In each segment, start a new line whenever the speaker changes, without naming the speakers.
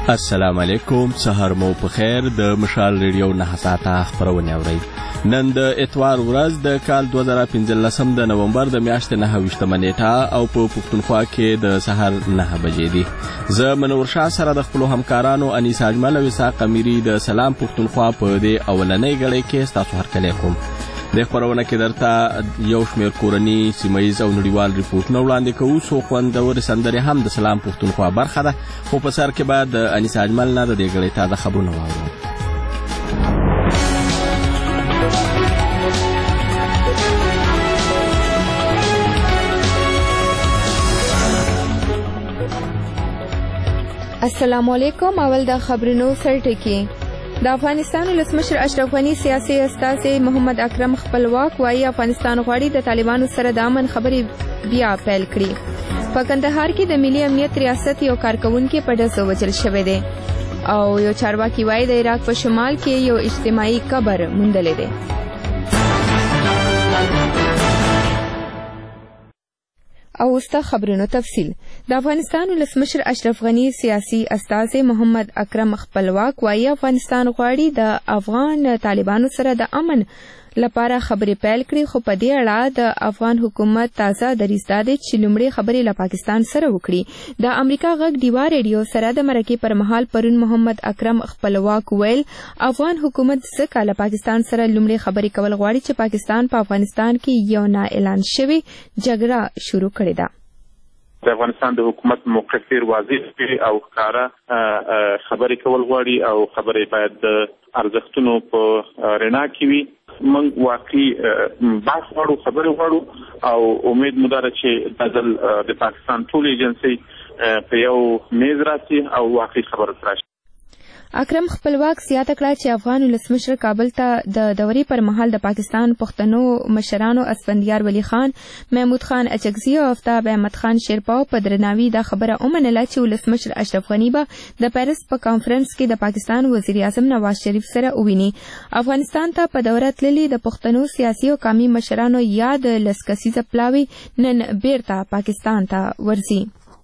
السلام علیکم، سهار مو په خیر. د مشال ریډیو 9 ساعته خبرونه اورئ. نن د اتوار ورځ د کال 2015 د نومبر د میاشتې 9 نیټه او په پښتونخوا کې د سهار 9 بجې دي. زه منور شاه سره د خپل همکارانو انیس اجمل او اسحاق امیری د سلام پښتونخوا په دې اولنۍ غړې کې ستاسو هرکلی کوم. د خبرونه کې درته یو شمېر کورني سیمهیز او نړیوال ریپورټونه وړاندې کوو. څو خوندورې سندرې هم د سلام پښتونخوا برخه ده، خو په سر کې به د انیس اجمل نه د دې غړې تازه خبرونه واورو.
السلام علیکم. اول د خبرونو سرټکی. د افغانستان ولسمشر اشرف غني سیاسي استازی محمد اکرم خپلواک وايي افغانستان غواړي د طالبانو سره د امن خبرې بیا پیل کړي. په کندهار کې د ملي امنیت ریاست یو کارکونکي په ډزو وژل شوی دی او یو چارواکي وايي د عراق په شمال کې یو اجتماعي قبر موندلی دی. او وسته خبرونو تفصیل. د افغانستان ولسمشر اشرف غني سیاسي استازی محمد اکرم خپلواک وايي افغانستان غواړي د افغان طالبانو سره د امن لپاره خبرې پیل کړي، خو په دې اړه د افغان حکومت تازه دریځ دا دی چې لومړی خبرې له پاکستان سره وکړي. د امریکا غږ ډیوا ریډیو سره د مرکې پر مهال پرون محمد اکرم خپلواک ویل افغان حکومت ځکه له پاکستان سره لومړی خبرې کول غواړي چې پاکستان په افغانستان کې یو نا اعلان شوی جګړه شروع کړې ده.
د افغانستان د حکومت موقف ډیر واضح او ښکاره خبرې کول غواړي او خبرې باید د ارزښتونو په رڼا کې وي. موږ واقعي بحث غواړو، خبرې غواړو او امید مو ده چې دا ځل د پاکستان ټول ایجنسۍ په یو میز راسي او واقعي خبره راشي.
اکرم خپلواک زیاته کړه چې افغان ولسمشر کابل ته د دورې پر مهال د پاکستان پښتنو مشرانو اسفندیار ولی خان، محمود خان اچکزي او آفتاب احمد خان شیرپا په درناوي دا خبره ومنله چې ولسمشر اشرف غني به د پیرس په کانفرنس کې د پاکستان وزیر اعظم نواز شریف سره وویني. افغانستان ته په دوره تللي د پښتنو سیاسي او قومي مشرانو یاد لسکسیزه پلاوي نن بیرته پاکستان ته ورځي.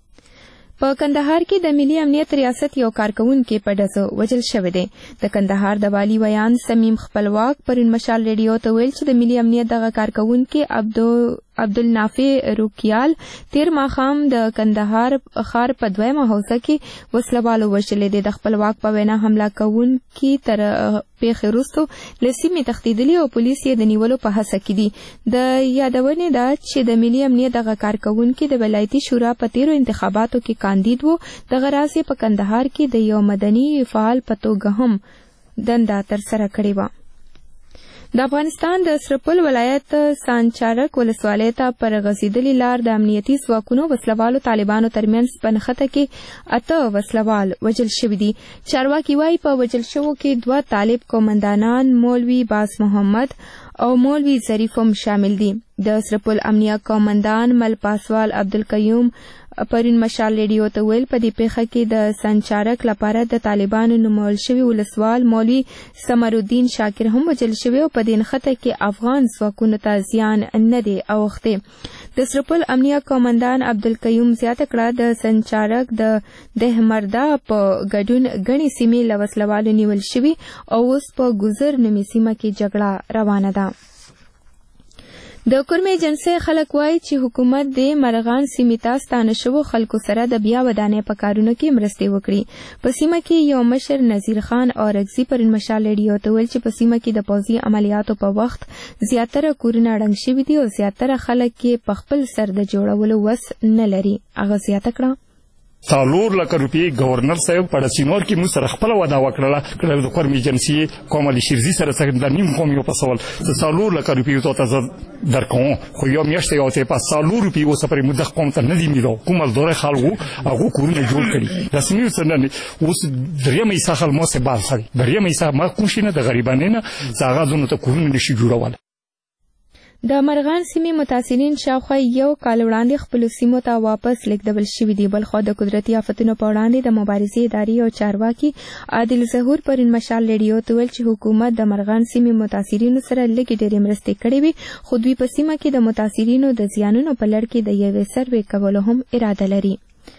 په کندهار کې د ملي امنیت ریاست یو کارکونکي په ډزو وژل شوی دی. د کندهار د والي ویان سمیم خپلواک پرون مشال ریډیو ته ویل چې د ملي امنیت دغه کارکونکي عبدالنافع روکیال تیر ماښام د کندهار ښار په 2مه حوزه کې وسلوالو وژلی دی. د خپلواک په وینا حمله کوونکي تر پیښې وروسته له سیمې تښتېدلي او پولیس یې د نیولو په هڅه کې دي. د یادونې ده چې د ملي امنیت دغه کارکونکي د ولایتي شورا په تیرو انتخاباتو کې کاندید و. دغه راز یې په کندهار کې د یو مدني فعال په توګه هم دنده ترسره کړې وه. د افغانستان د سرپل ولایت سانچارک ولسوالۍ ته پر غځېدلې لار د امنیتي ځواکونو وسلوالو طالبانو ترمنځ په نښته کې 8 وسلوال وژل شوي دي. چارواکي وايي په وژل شوو کې 2 طالب قومندانان مولوي باز محمد او مولوي ظریف هم شامل دي. د سرپل امنیه قومندان مل پاسوال عبدالقیوم پرون مشال ریډیو ته ویل په دې پیښه کې د سنچارک لپاره د طالبانو نومول شوي ولسوال مولوي سمرالدین شاکر هم وژل شوی او په دې نښته کې افغان ځواکونو ته زیان نه دی اوښتی. د سرپل امنیه قومندان عبدالقیوم زیاته کړه د سنچارک د دهمردا په ګډون ګڼې سیمې له وسلوالو نیول شوي او اوس په ګذر نومې سیمه کې جګړه روانه ده. د کورمې جنسي خلک وایي چې حکومت د مرغان سیمې ته ستانه شوو خلکو سره د بیا ودانۍ په کارونو کې مرستې وکړي. په سیمه کې یو مشر نذیر خان اورکزي پرون مشال ریډیو ته ویل چې په سیمه کې د پوځي عملیاتو په وخت زیاتره کورونه ړنګ شوي دي او زیاتره خلک کې په خپل سر د جوړولو وس نه لري. هغه زیاته کړه
4 لک روپۍ گورنر صاحب په سینور کې موږ سره خپل وعده وکړه د کورم ایجنسی کومل شیرزي سره څنګه د نیم قوم یو پسول 4 لک روپۍ ته درکوم خو یو میاشت یو ته په 4 روپۍ اوس پر مدخ قوم ته نه دی میلو کومل دوره خلکو هغه کورونه جوړ کړي رسمي سره اوس دریم ایسا خل مو سه بال سره دریم ایسا ما کوشینه د غریبانه نه ځاغه زونه ته کورونه نشي جوړول.
د مرغان سیمې متاثرین شاوخوا یو کال وړاندې خپلو سیمو ته واپس لیږدول شوي دي. بلخوا د قدرتي آفتونو په وړاندې د مبارزې ادارې او چارواکي عادل ظهور پرون مشال ریډیو ته ویل چې حکومت د مرغان سیمې متاثرینو سره لږې ډېرې مرستې کړې وي خو دوی په سیمه کې د متاثرینو د زیانونو په لړ کې د یوې سروې کولو هم اراده لري.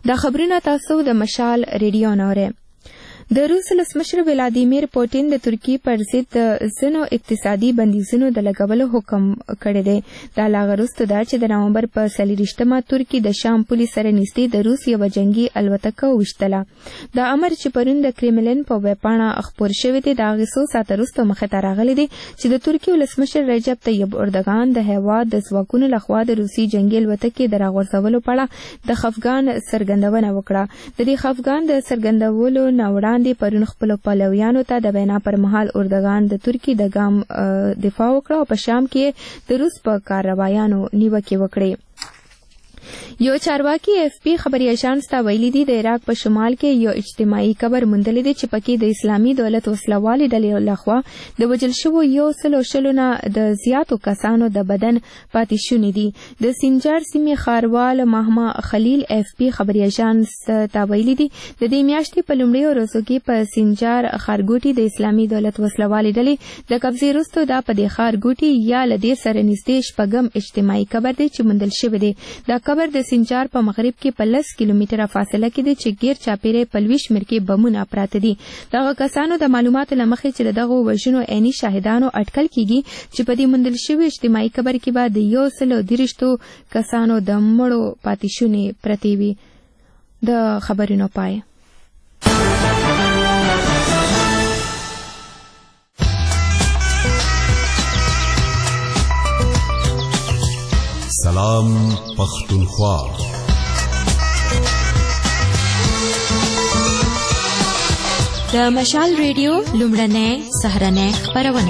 دا خبرونه تاسو د مشال ریډیو نوره. د روس ولسمشر ولادیمیر پوټین د ترکیې پر ضد د ځینو اقتصادي بندیزونو د لګولو حکم کړی دی. دا لا وروسته ده چې د نومبر په 24مه ترکیې د شام پولې سره نږدې د روس یوه جنګي الوتکه وویشتله. دا امر چې پرون د کریملین په ویبپاڼه خپور شوی دی د هغې څو ساعته وروسته مخې ته راغلی دی چې د ترکیې ولسمشر رجب طیب اردوغان د هېواد د ځواکونو لخوا د روسي جنګي الوتکې د راغورځولو په اړه د خفګان څرګندونه وکړه. د دې خفګان د څرګندولو نه وړاندې پرون خپلو پلویانو ته د وینا پر مهال اردوغان د ترکیې د ګام دفاع وکړه او په شام کې د روس په کاروایانو نیوکې وکړې. یو چارواکي اف پی خبري اژانس ته ویلي دي د عراق په شمال کې یو اجتماعي قبر موندلی دی چې پکې د اسلامي دولت وسلوالې ډلې لخوا د وژل شوو 100 نه د زیاتو کسانو د بدن پاتې شوني دي. د سینجار سیمې ښاروال مهما خلیل اف پی خبري اژانس ته ویلي دي د دې میاشتې په لومړیو ورځو کې په سینجار ښارګوټي د اسلامي دولت وسلوالې ډلې د قبضې وروسته دا په دې ښارګوټي یا له دې سره نږدې شپږم اجتماعي قبر دی چې موندل شوی دی. دا قبر د سینجار په مغرب کې په 10 کیلومتره فاصله کې دی چې غیر چاپیره په 20 شمېر کې بمونه پراته دي. دغه کسانو د معلوماتو له مخې چې دغه وژنو عیني شاهدانو اټکل کیږي چې په دې موندل شوي اجتماعي قبر کې به د 130 کسانو د مړو پاتې شوني پرتې وي. د خبرونو پای.
سلام پختونخوا.
د مشال ریډیو لومړنۍ سهارنۍ خپرونه.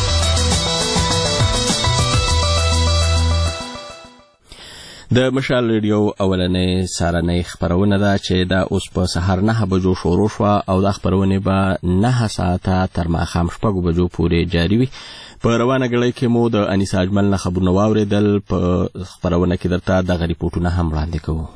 د مشال ریډیو اولنۍ سهارنۍ خپرونه ده چې دا اوس په سهار 9 بجو شروع شوه او دا خپرونه به 9 ساعته تر ماښام 6 بجو پورې جاري وي. په روانه غړۍ کې مو د انیس اجمل نه خبرونه واورېدل. په خپرونه کې درته دغه ریپورټونه هم وړاندې کوو.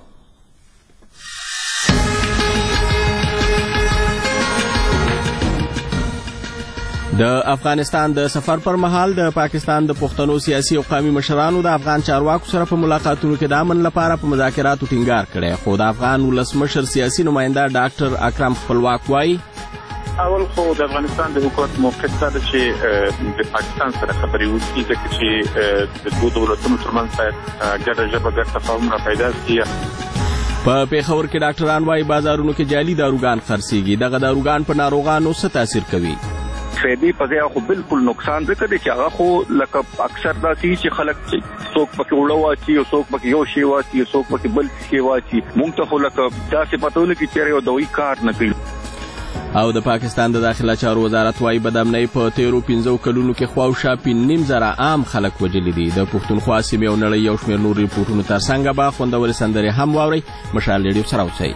د افغانستان د سفر پر مهال د پاکستان د پښتنو سیاسي او قومي مشرانو د افغان چارواکو سره په ملاقاتونو کې د امن لپاره په مذاکراتو ټینګار کړی. خو د افغان ولسمشر سیاسي نماینده ډاکټر اکرم خپلواک وایي
اول خو د افغانستان د حکومت موقف دا چې د پاکستان سره خبرې وکړي ځکه چې د دوه دولتونو ترمنځ ګډه ژبه ګډ تفاهم را پیدا شي.
په پیښور کې ډاکټران وایي بازارونو کې جعلي داروګان خرڅېږي. دغه داروګان په ناروغانو څه تاثیر کوي؟
فیدی په ځای خو بالکل نقصان ځکه دی چې هغه خو لکه اکثر داسې چې خلک څوک پکې وړه واچي او څوک پکې یو شی واچي او څوک پکې بل شی واچي. مونږ ته خو لکه داسې پته ونه کې چېرې یو دوی کار نه کوي.
او د پاکستان د داخله چارو وزارت وايي بدامنۍ په تیرو 15 کلونو کې خواوشا 5.5 عام خلک وژلي دي. د پښتونخوا سیمې او نړۍ یو شمېر نور ریپورټونو ترڅنګ به خوندورې سندرې هم واورئ. مشال ریډیو سره اوسئ.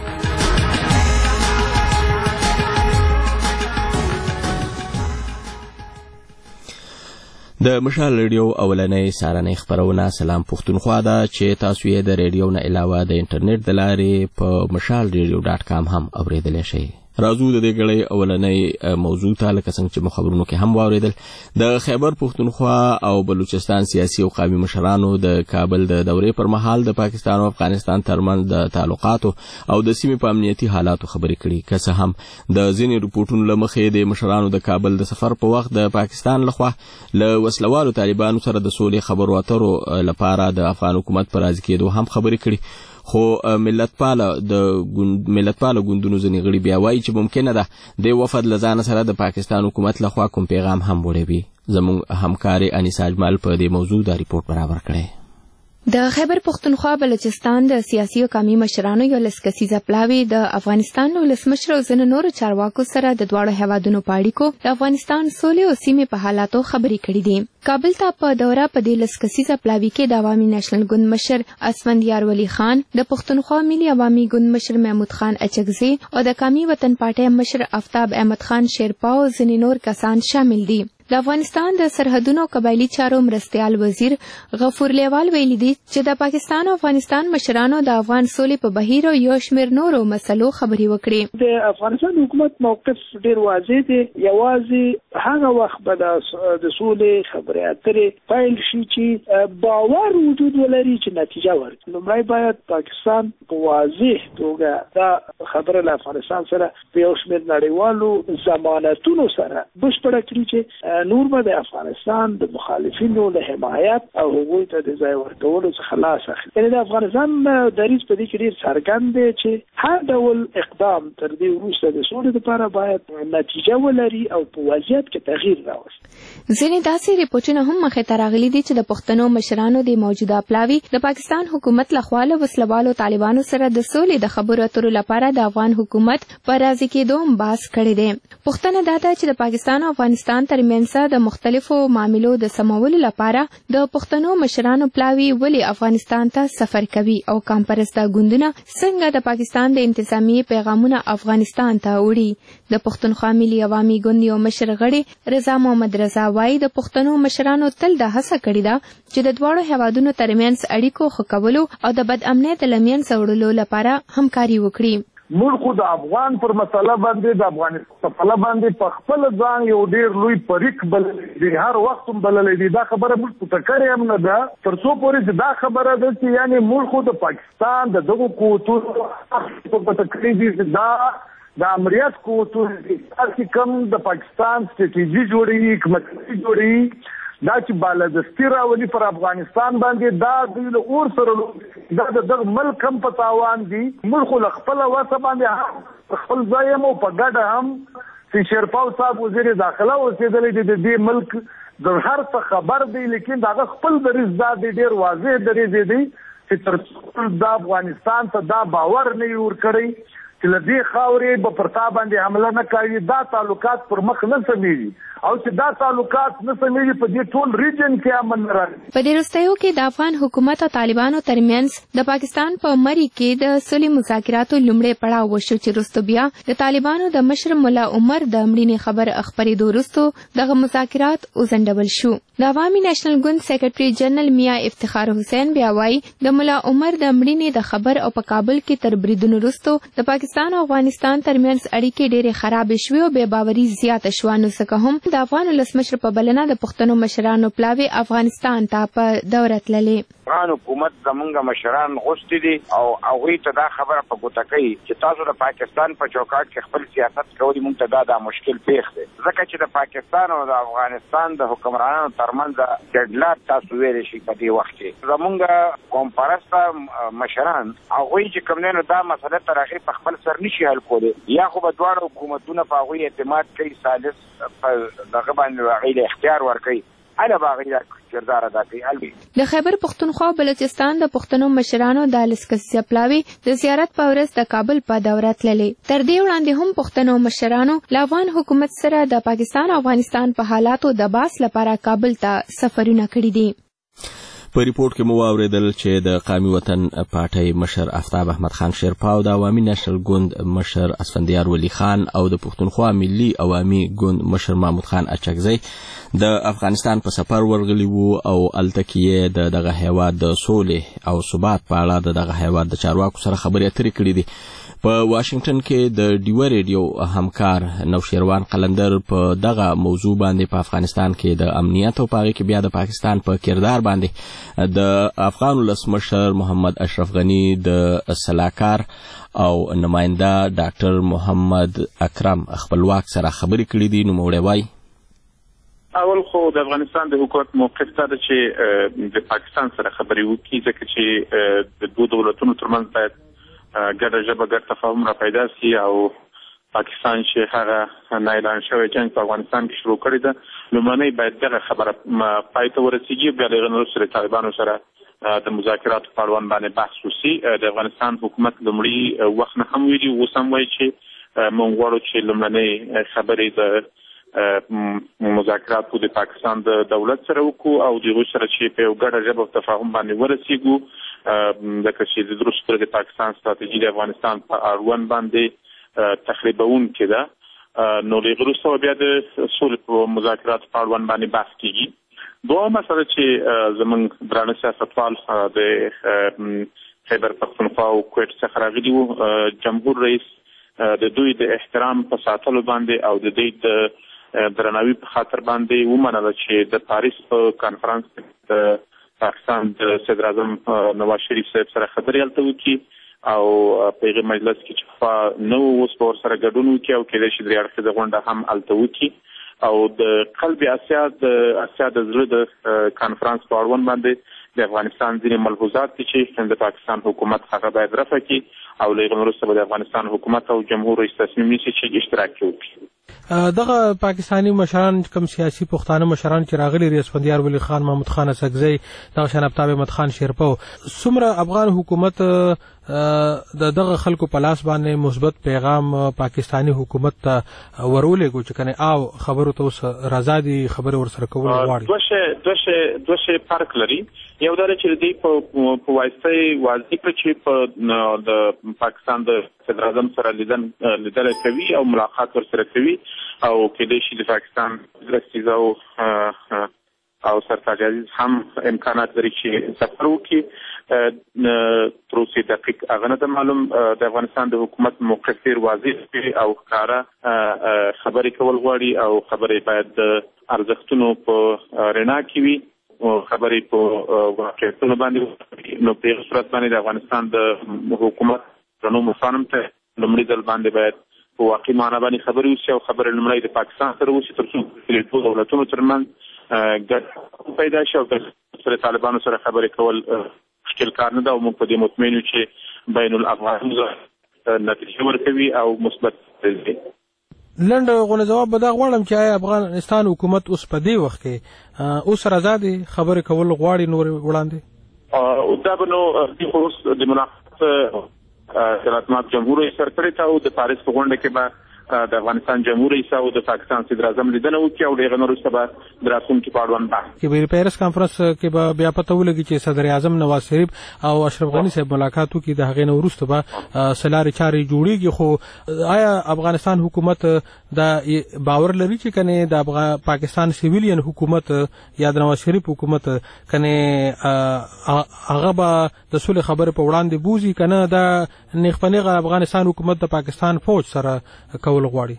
د مشال ریډیو اولنۍ سهارنۍ خپرونه سلام پښتونخوا ده چې تاسو یې د ریډیو نه علاوه د انټرنیټ د لارې په mashalradio.com هم اوریدلی شئ. راځو د دې غړې اولنۍ موضوع ته لکه څنګه چې مو خبرونو کې هم واورېدل. د خیبر پښتونخوا او بلوچستان سیاسي او قومي مشرانو د کابل د دورې پر مهال د پاکستان او افغانستان ترمنځ د تعلقاتو او د سیمې په امنیتي حالاتو خبرې کړي. که څه هم د ځینې رپورټونو له مخې د مشرانو د کابل د سفر په وخت د پاکستان لخوا له وسلوالو طالبانو سره د سولې خبرو اترو لپاره د افغان حکومت پر راضي کېدو هم خبرې کړي. خو ملتپاله ګوندونو ځینې غړي بیا وایي چې ممکنه ده د وفد له ځانه سره د پاکستان حکومت لخوا کوم پیغام هم وړی وي. زموږ همکارې انیس اجمل په دې موضوع دا ریپورټ برابر کړی.
د خیبر پښتونخوا بلوچستان د سیاسي او قومي مشرانو یو لسکسیزه پلاوی د افغانستان ولسمشر او ځینو نورو چارواکو سره د دواړو هیوادونو په اړیکو د افغانستان سولې او سیمې په حالاتو خبرې کړې دي. کابل ته په دوره په دې لسکسیزه پلاوی کې د عوامي نېشنل ګوند مشر اسفندیار ولی خان، د پښتونخوا ملي عوامي ګوند مشر محمود خان اچکزي او د قومي وطن پارټۍ مشر آفتاب احمد خان شیرپا او ځینې نور کسان شامل دي. د افغانستان د سرحدونو قبایلی چارو مرستیال وزیر غفور لیوال ویلي دي چې د پاکستان او افغانستان مشرانو د افغان سولې په بهیر او یو شمېر نورو مسلو خبرې وکړې.
د افغانستان حکومت موقف ډېر واضح دی. یوازې هغه وخت به د سولې خبرې اترې پیل شي چې باور وجود ولري چې نتیجه ورکړي. لومړی باید پاکستان په واضح توګه دا خبره له افغانستان سره په یو شمېر نړیوالو ضمانتونو سره بشپړه کړي چې نور به د افغانستان د مخالفینو له حمایت او هغوی ته د ځای ورکولو څخه خلاص اخلي. یعنې د افغانستان دریځ په دې کې ډېر څرګند دی چې هر ډول اقدام تر دې وروسته د سولې لپاره باید نتیجه ولري او په وضعیت کې تغییر راوستي.
ځینې داسې ریپورټونه هم مخې ته راغلي دي چې د پښتنو مشرانو د موجوده پلاوي د پاکستان حکومت لخوا له وسلوالو طالبانو سره د سولې د خبرو اترو لپاره د افغان حکومت په راضي کېدو بحث کړی دی. پوښتنه دا ده چې د پاکستان او افغانستان ترمنځ د مختلفو معاملو د سمولو لپاره د پښتنو مشرانو پلاوي ولې افغانستان ته سفر کوي او کمپرسته ګوندونه څنګه د پاکستان د انتظامی پیغامونه افغانستان ته وړي. د پښتونخوا ملي عوامي ګوند یو مشر غړي رضا محمد رضا وايي د پښتنو مشرانو تل د هڅه کړې ده چې د دواړو هیوادونو ترمنځ اړیکو ښه کولو او د بد امنیت له منځه وړلو لپاره همکاري وکړي.
موږ خو د افغان پر مسله باندې د افغانستان په مسله باندې په خپل ځان یو ډیر لوی پریک بللې دی، هر وخت هم بللې دی. دا خبره موږ ته کړې هم نه ده تر څو پورې دا خبره ده چې یعنی موږ خو د پاکستان د دغو قوتونو په تکلیف دي د امریت قوتونو چې کوم د پاکستان ستراتیژي جوړي حکومت جوړي دا چې بالادستی راولي پر افغانستان باندې دا د اور سره دا د ملک هم په تاوان دي. موږ خو خپل وسه باندې خپل ځای هم په ګډه هم چې شیرپاو صاحب وزیر داخله اوسېدلی د دې ملک د هر څه خبر دی، لیکن دا خپل دریځ دا ډېر واضح دریځ دی چې تر څو د افغانستان ته دا باور نه ورکړي چې له دې خاورې به پر تا باندې حمله نه کوي. دا تعلقات پر مخ نه سمیږي او چې دا تعلقات نه سمیږي په دې ټول ریجن کې امن نه راځي.
په دې وروستیو کې د افغان حکومت او طالبانو ترمنځ د پاکستان په مری کې د صلحي مذاکراتو لومړی پړاو وشو چې وروسته بیا د طالبانو د مشر ملا عمر د مړینې خبر خپرېدو وروسته دغه مذاکرات وځنډول شو. د عوامي نېشنل ګوند سیکرټري جنرال میا افتخار حسین بیا وایي د ملا عمر د مړینې د خبر او په کابل کې تر بریدونو وروسته د پاکستان او افغانستان ترمنځ اړیکې ډېرې خرابې شوې او بې باوري زیاته شوه. نو څنګه هم د افغان ولسمشر په بلنه د پښتنو مشرانو پلاوي افغانستان ته په دوره تللې.
افغان حکومت زمونږ مشران غوښتي دي او هغوی ته دا خبره په ګوته کوي چې تاسو د پاکستان په چوکاټ کې خپل سیاست کوئ. موږ ته دا مشکل پیښ دی ځکه چې د پاکستان او د افغانستان د حکمرانانو ترمنځ جګړه تاسو ویلی شي په دې وخت کې زمونږ قوم پرسته مشران هغوی چې کوم دی نو دا مسله تر هغې په خپل سر نشي حل کولی، یا خو به دواړه حکومتونه په هغوی اعتماد کوي ثالث په دغه باندې هغوی له اختیار ورکوي اله باغی کردار ادا کوي.
د خیبر پښتونخوا بلوچستان د پښتنو مشرانو د لسکسیا پلاوي د زیارت په ورځ د کابل په دوره تللې. تر دې وړاندې هم پښتنو مشرانو له افغان حکومت سره د پاکستان او افغانستان په حالاتو د بحث لپاره کابل ته سفرونه کړي دي.
په ریپورت کې مو واوریدل چې د قومي وطن پارټۍ مشر آفتاب احمد خان شیرپاو د عوامي نېشنل ګوند مشر اسفندیار ولی خان او د پښتونخوا ملي عوامي ګوند مشر محمود خان اچکزی د افغانستان په سفر ورغلي وو او هلته کې د دغه هیواد د سولې او ثبات په اړه د دغه هیواد د چارواکو سره خبرې اترې کړې دي. په واشنگټن کې د ډیوه ریډیو همکار نوشیروان قلندر په دغه موضوع باندې په افغانستان کې د امنیت او پاغي کې بیا د پاکستان په کردار باندې د افغان ولسمشر محمد اشرف غنی د سلاکار او نماینده ډاکټر محمد اکرم خپلواک سره خبرې کړې دي. نو موړی وای
اول خو د افغانستان د حکومت موقف دا چې د پاکستان سره خبرې وکړي ځکه چې د دوه دولتونو ترمنځ باید ګډه ژبه ګډ تفاهم را پیدا سي او پاکستان چې هغه نه اعلان شوی جنګ په افغانستان کې شروع کړی ده لومړنۍ باید دغه خبره پای ته ورسیږي، بیا د هغه نه وروسته د طالبانو سره د مذاکراتو په اړوند باندې بحث وشي. د افغانستان حکومت لومړي وخت نه هم ویلي اوس هم وایي چې موږ غواړو چې لومړنۍ خبرې د مذاکراتو د پاکستان د دولت سره وکړو او د هغوی سره چې په یو ګډه ژبه په تفاهم باندې ورسیږو. ځکه چې د وروسته د پاکستان ستراتیژي د افغانستان په اړوند باندې تخریبونکې ده نو له وروسته بیا د سولې په مذاکراتو په اړوند باندې بحث کیږي. دوه مسله چې زمونږ درانه سیاستوال د خیبر پختونخوا او کویټ څخه راغلي وو، جمهور رئیس د دوی د احترام په ساتلو باندې او د دوی د درناوي په خاطر باندې ومنله چې د پاریس په کانفرنس د پاکستان د صدر اعظم نواز شریف صاحب سره خبرې هلته وکړي او په هغه مجلس کې چې خوا نو اوس په ورسره ګډون وکړي او کېدای شي درې اړخیزه غونډه هم هلته وکړي او د قلب اسیا د زړه د کانفرنس په اړوند باندې د افغانستان ځینې ملحوظات دي چې د پاکستان حکومت هغه باید رفع کړي او له هغه وروسته د افغانستان حکومت او جمهور رئیس تصمیم نیسي چې اشتراک وکړي.
دغه پاکستانی مشران کوم سیاسي پښتانه مشران چې راغلي رئیس اسفندیار ولی خان، محمود خان اسکزی، دغه شان آفتاب احمد خان شیرپو، څومره افغان حکومت دغه خلکو په لاس باندې مثبت پیغام پاکستانی حکومت ته ورولېږو چې کنه او خبرو ته اوس رضا دي خبرې ورسره کول غواړي؟
دوه شی فرق لري. یو دا چې دوی په واسطه واضح کړ چې په د پاکستان د صدر اعظم سره لیدل کوي او ملاقات ورسره کوي او کېدای شي د پاکستان رئیس او سرتاج عزیز هم امکانات لري چې سفر وکړي. تر اوسه دقیق هغه نه معلوم. د افغانستان د حکومت موقف ډېر واضح او ښکاره خبرې کول غواړي او خبرې باید د ارزښتونو په رڼا کې وي او خبرې په واقعیتونو باندې. نو په هغه صورت باندې د افغانستان د حکومت رڼو مفاهیم ته لومړي ځل باندې باید په واقعي معنا باندې خبرې وشي او خبرې لومړی د پاکستان سره وشي تر څو د ټولو دولتونو ترمنځ ګډ پیدا شي او سره طالبانو سره خبرې کول مشکل کار نه ده او موږ په دې مطمئن یو چې بین الافغان نتیجه ورکوي او مثبت دی.
لنډ غونه جواب به دا غواړم چې آیا افغانستان حکومت اوس په دې وخت کې اوس رضا دي خبرې کول غواړي نور وړاندې؟
دا به نو اوس د ملاقات راتمات جمهور رئیس سره کړی ته او د پاریس په غونډه کې به د افغانستان جمهور رئیس او د پاکستان صدر اعظم لیدنه وکړي او دغه وروسته به د راتلونکي په اړوند بحث
کې به پیرس کانفرنس کې به بیا پته ولګي چې صدر اعظم نواز شریف او اشرف غنی صاحب ملاقات وکړي. د هغې نه وروسته به سلارې چارې جوړیږي. خو آیا افغانستان حکومت دا باور لري چې کنه د پاکستان سیویلین حکومت یا د نواز شریف حکومت کنه هغه به د صلح خبرې په وړاندې بوزي کنه دا نیغ افغانستان حکومت د پاکستان فوج سره کول غواړي؟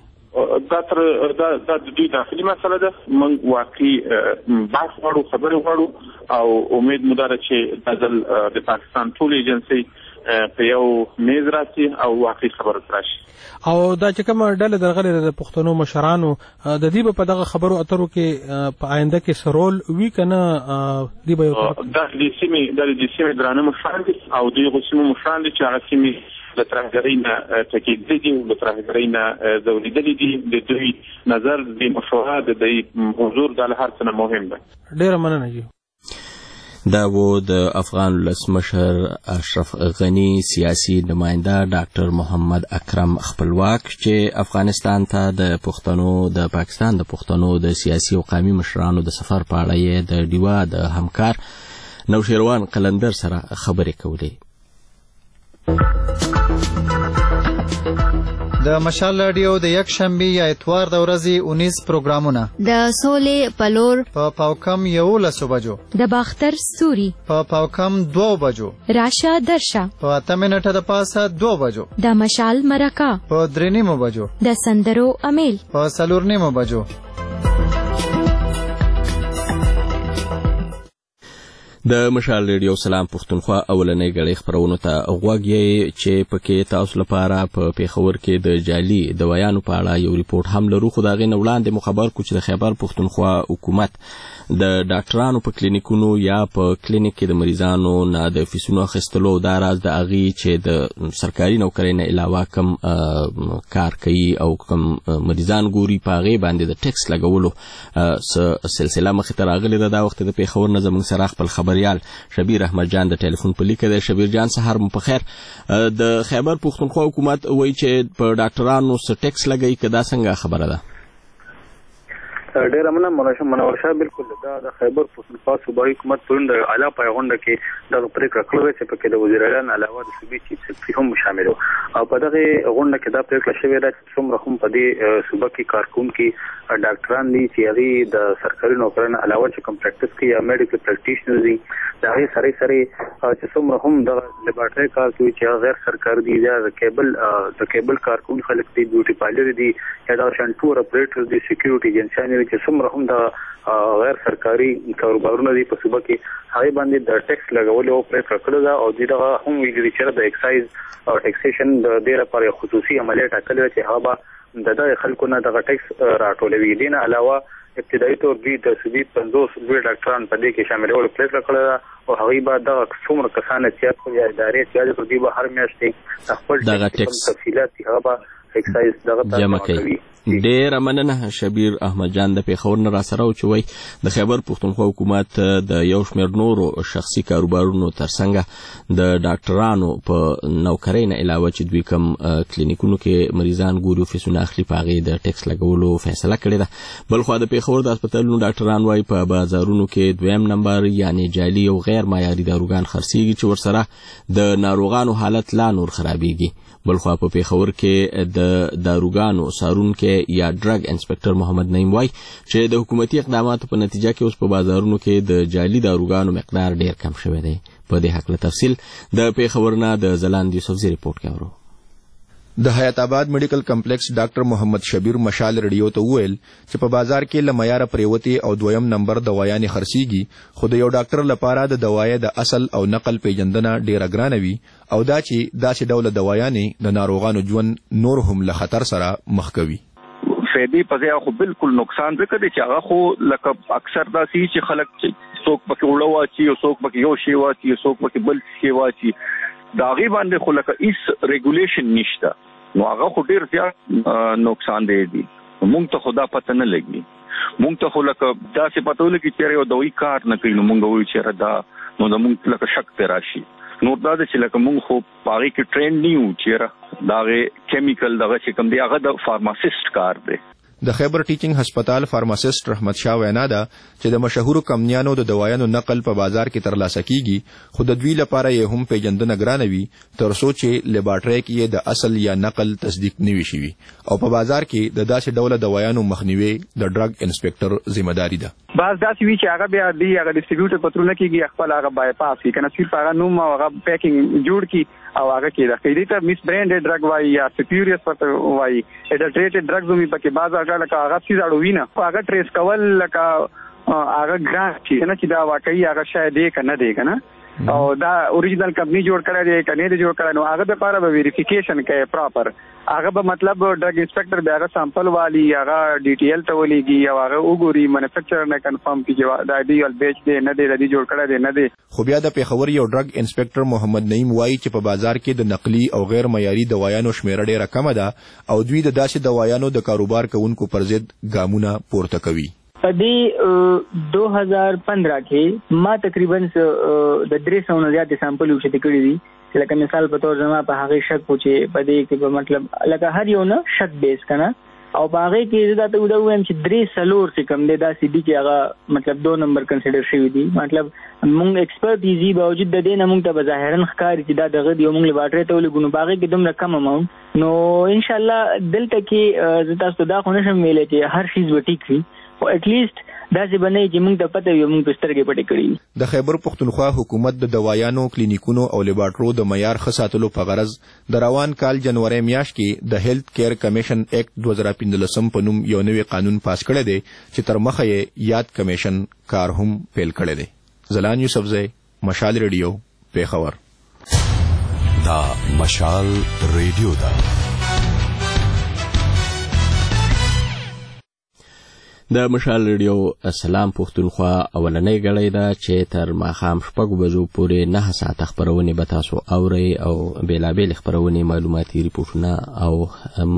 دا د دوی داخلي مسله ده. موږ واقعي بحث غواړو، خبرې غواړو او امید مو ده چې دا ځل د پاکستان ټولې ایجنسۍ په یو میز راسي او واقعي خبرو راشي.
او دا چې کومه ډله درغلې د پښتنو مشرانو د دې په دغه خبرو اترو کې په آینده کې سرول وی کنه دی به
د سیمې درانه مشران دي او د سیمو مشران دي چې هغه سیمې د ترهګرۍ نه تکیدلي دي او د ترهګرۍ نه ځورېدلي دي. د دوی نظر د مشوره د دوی حضور د هر څه نه مهم ده.
ډېره مننه جی.
دا و د افغان ولسمشر اشرف غنی سیاسي نماینده ډاکټر محمد اکرم خپلواک چې افغانستان ته د پښتنو د پاکستان د پښتنو د سیاسي او قومي مشرانو د سفر په اړه یې د ډیوا د همکار نوشیروان قلندر سره خبرې کولې.
د مشال رادیو د یک شنبه یا اتوار د ورځې 19 پروګرامونه
د سولې پلور
په پاوکم 11 بجو،
د باختر ستوري
په پاوکم 2 بجو،
راشه درشه
په 8 منټه د پاسه 2 بجو،
د مشال مرکه
په 3 بجو،
د سندرو امیل
په 4 بجو.
د مشال ریډیو سلام پښتونخوا اولنۍ غړي خبرونو ته غوږ یې چې پکې تاسو لپاره په پیښور کې د جعلي دوايانو په اړه یو ریپورت هم لرو. خو دا غي نه وړاندې مخبر کو چې د خیبر پښتونخوا حکومت د ډاکټرانو په کلینیکونو یا په کلینیک کې د مریضانو نه د فیسونو اخیستلو دا راز د اغي چې د سرکاري نوکرۍ نه علاوه کم کار کوي او کم مریضان ګوري په غي باندې د ټیکس لګولو سلسله مخ ته راغلي. دا وخت د پیښور نه زموږ سره خپل خبريال شبیر احمد جان د ټلیفون په لیکه د شبیر جان سحر مو په خیر. د خیبر پښتونخوا حکومت وایي چې په ډاکټرانو څخه ټیکس لګي کدا څنګه خبره ده؟
ډېر مننه منور شاه بالکل د خیبر پښتونخوا صوبایي حکومت پرون د اعلی پیغونډه کې د پریکړه کړې چې په کې د وزیر اعظم علاوه د صوبې چیف سکرټري هم شامل وو او په دغه غونډه کې دا پریکړه شوې ده چې څومره هم په دې صوبه کې کارکونکي ډاکټران دي چې هغه د سرکاري نوکرانو علاوه چې کوم پریکټس کوي یا میډیکل پریکټیشنرز دي دا هي سره چې څومره هم د لیبارټري کار کوي چې غیر سرکاري دي یا د کیبل کارکون خلک دي بیوټي پارلر دي یا د شانټور اپریټر دي سکیورټي ایجنسیانو چې څومره هم د غیر سرکاري کاروبارونه دي په صوبه کې هغه باندې د ټیکس لګول او پریکړه کړې ده او دغه هم ویلي چې د ایکسایز او ټیکسیشن د ډیر لپاره خصوصي عملیات ټاکل چې هغه د خلکو نه د ټیکس راټولوي دي نه علاوه ابتدایي تور دي د صوبې 50 لوی ډاکټران په دې کې شاملول پریکړه کړې ده او هغه به د څومره کسان چې یا ادارې چې د دې به هر میاشتې خپل ټیکس تفصیلات هغه ایکسایز دغه
جمع کوي. ډېر مننه شبیر احمد جان د پیښور نه را سره او چوي د خیبر پښتونخوا حکومت د یو شمېر نورو شخصي کاروبارونو ترڅنګ د ډاکټرانو په نوکرۍ نه علاوه چې دوی کوم کلینیکونو کې مریضان ګوري او فیسونه اخلي په هغې د ټیکس لګولو فیصله کړې ده. بل خوا د پیښور د هسپتالونو ډاکټران وایي په بازارونو کې دویم نمبر یعنی جعلي او غیر معیاري داروګان خرڅېږي چې ورسره د ناروغانو حالت لا نور خرابېږي. بلخوا په پیښور کې د داروګانو څارونکی یا ډرګ انسپکټر محمد نعیم وایي چې د حکومتي اقداماتو په نتیجه کې اوس په بازارونو کې د جعلي داروګانو مقدار ډېر کم شوی دی. په دې هکله تفصیل د پیښور نه د زلاند یوسفزي ریپورټ کې اورو.
د حیات آباد میډیکل کمپلیکس ډاکټر محمد شبیر مشال رډیو ته وویل چې په بازار کې له معیاره پریوتي او دویم نمبر دوايانې خرڅېږي خو د یو ډاکټر لپاره د دوایي د اصل او نقل پیژندنه ډیره ګرانه وي او دا چې داسې ډول دوايانې د ناروغانو ژوند نور هم له خطر سره مخ کوي.
فیدی په ځای خو بالکل نقصان ځکه دی چې هغه خو لکه اکثر داسې چې خلک څوک پکې وړه واچي او څوک پکې یو شی واچي او څوک پکې بل شی واچي دا غي باندې خو لکه هیڅ ریګولیشن نشته نو هغه خو ډیر زیات نقصان دی مونږ ته خدا پته نه لګي مونږ ته خو لکه داسې پته ولګي چې یو دوی کار نه کوي نو مونږ وایو چې دا نو د مونږ لکه شک ته راشي نو دا چې لکه مونږ خو پاره کې ټرین نیو چې دا کیمیکل دغه چې کوم دی هغه د فارماسیست کار دی.
د خیبر ټیچینګ هسپتال فارماسیست رحمت شاه وینا ده چې د مشهورو کمپنیانو د دوايانو نقل په بازار کې ترلاسه کیږي خو د دوی لپاره یې هم پیژندنه ګرانه وي تر څو چې لیبارټري کې د اصل یا نقل تصدیق نه وي شوی او په بازار کې د داسې ډول دوايانو مخنیوي د ډرګ انسپکټر ذمہداري ده.
بعض داسې وی چې هغه بیا دی هغه ډیسټریبیوټر پترونه کېږي خپل هغه بای پاس کوي کنه صرف هغه نوم او هغه پیکینګ جوړ کی او هغه کې د خېدی ته میس برانډډ ډرګ وای یا سپیریس پته وای اډلټریټډ ډرګز هم پکې بعض هغه لکه هغه څه اړو وینه هغه ټریس کول لکه هغه ګران چې نه چې دا واقعي هغه شاید دی کنه دی کنه او دا اوریجنل کمپنی جوړ کړی دی کنه دی جوړ کړی نو هغه د لپاره به ویریفیکیشن کوي پراپر هغه به مطلب ډرګ انسپکټر به هغه سامپل والی هغه ډیټیل ته ولېږي او هغه وګوري مینوفیکچرر نه کنفرم کیږي دا دی ول بیچ دی نه دی ردی جوړ کړی دی نه دی.
خو بیا د پیښور یو ډرګ انسپکټر محمد نعیم وایي چې په بازار کې د نقلي او غیر معیاري دوايانو شمیره ډیره کمه ده او دوی د داسې دوايانو د کاروبار کوونکو پر ضد ګامونه پورته کوي.
په دې 2015 کې ما تقریبا د 300 نه زیات سامپل وشته کړی دي لکه مثال په تور زما په هغه شک پوښي په دې کې په مطلب لکه هر یو نه شک بیس کنه او په هغه کې دا ته وډاوم چې 3 سلور چې کم دی دا سی دي چې هغه مطلب 2 نمبر کنسیډر شوی دي مطلب مونږ ایکسپرت ایزي باوجود د دې نه مونږ ته ظاهرا ښکاري چې دا دغه دی مونږ لباټري ته ولګونو باغې کې دومره کم اماونت نو ان شاء الله دلته کې زه تاسو دا خو نشم ویلای چې هر شی به ټیک وي او اټ لیست دا چې باندې چې موږ ته پته وي موږ په سترګې پټې کړې.
د خیبر پښتونخوا حکومت د دوايانو کلینیکونو او لیبارټرو د معیار ښه ساتلو په غرض د روان کال جنوري میاشت کې د هیلث کیر کمیشن ایکټ 2015 په نوم یو نوی قانون پاس کړی دی چې تر مخه یې یاد کمیشن کار هم پیل کړی دی. زلان یوسفزی مشال ریډیو پیښور.
دا مشال ریډیو دا
د مشال ریډیو سلام پښتونخوا اولنۍ غړۍ ده چې تر ماښام 6 بجو پورې 9 ساعته خبرونه به تاسو اورئ او بیلابیل خبرونه معلوماتي ریپورتونه او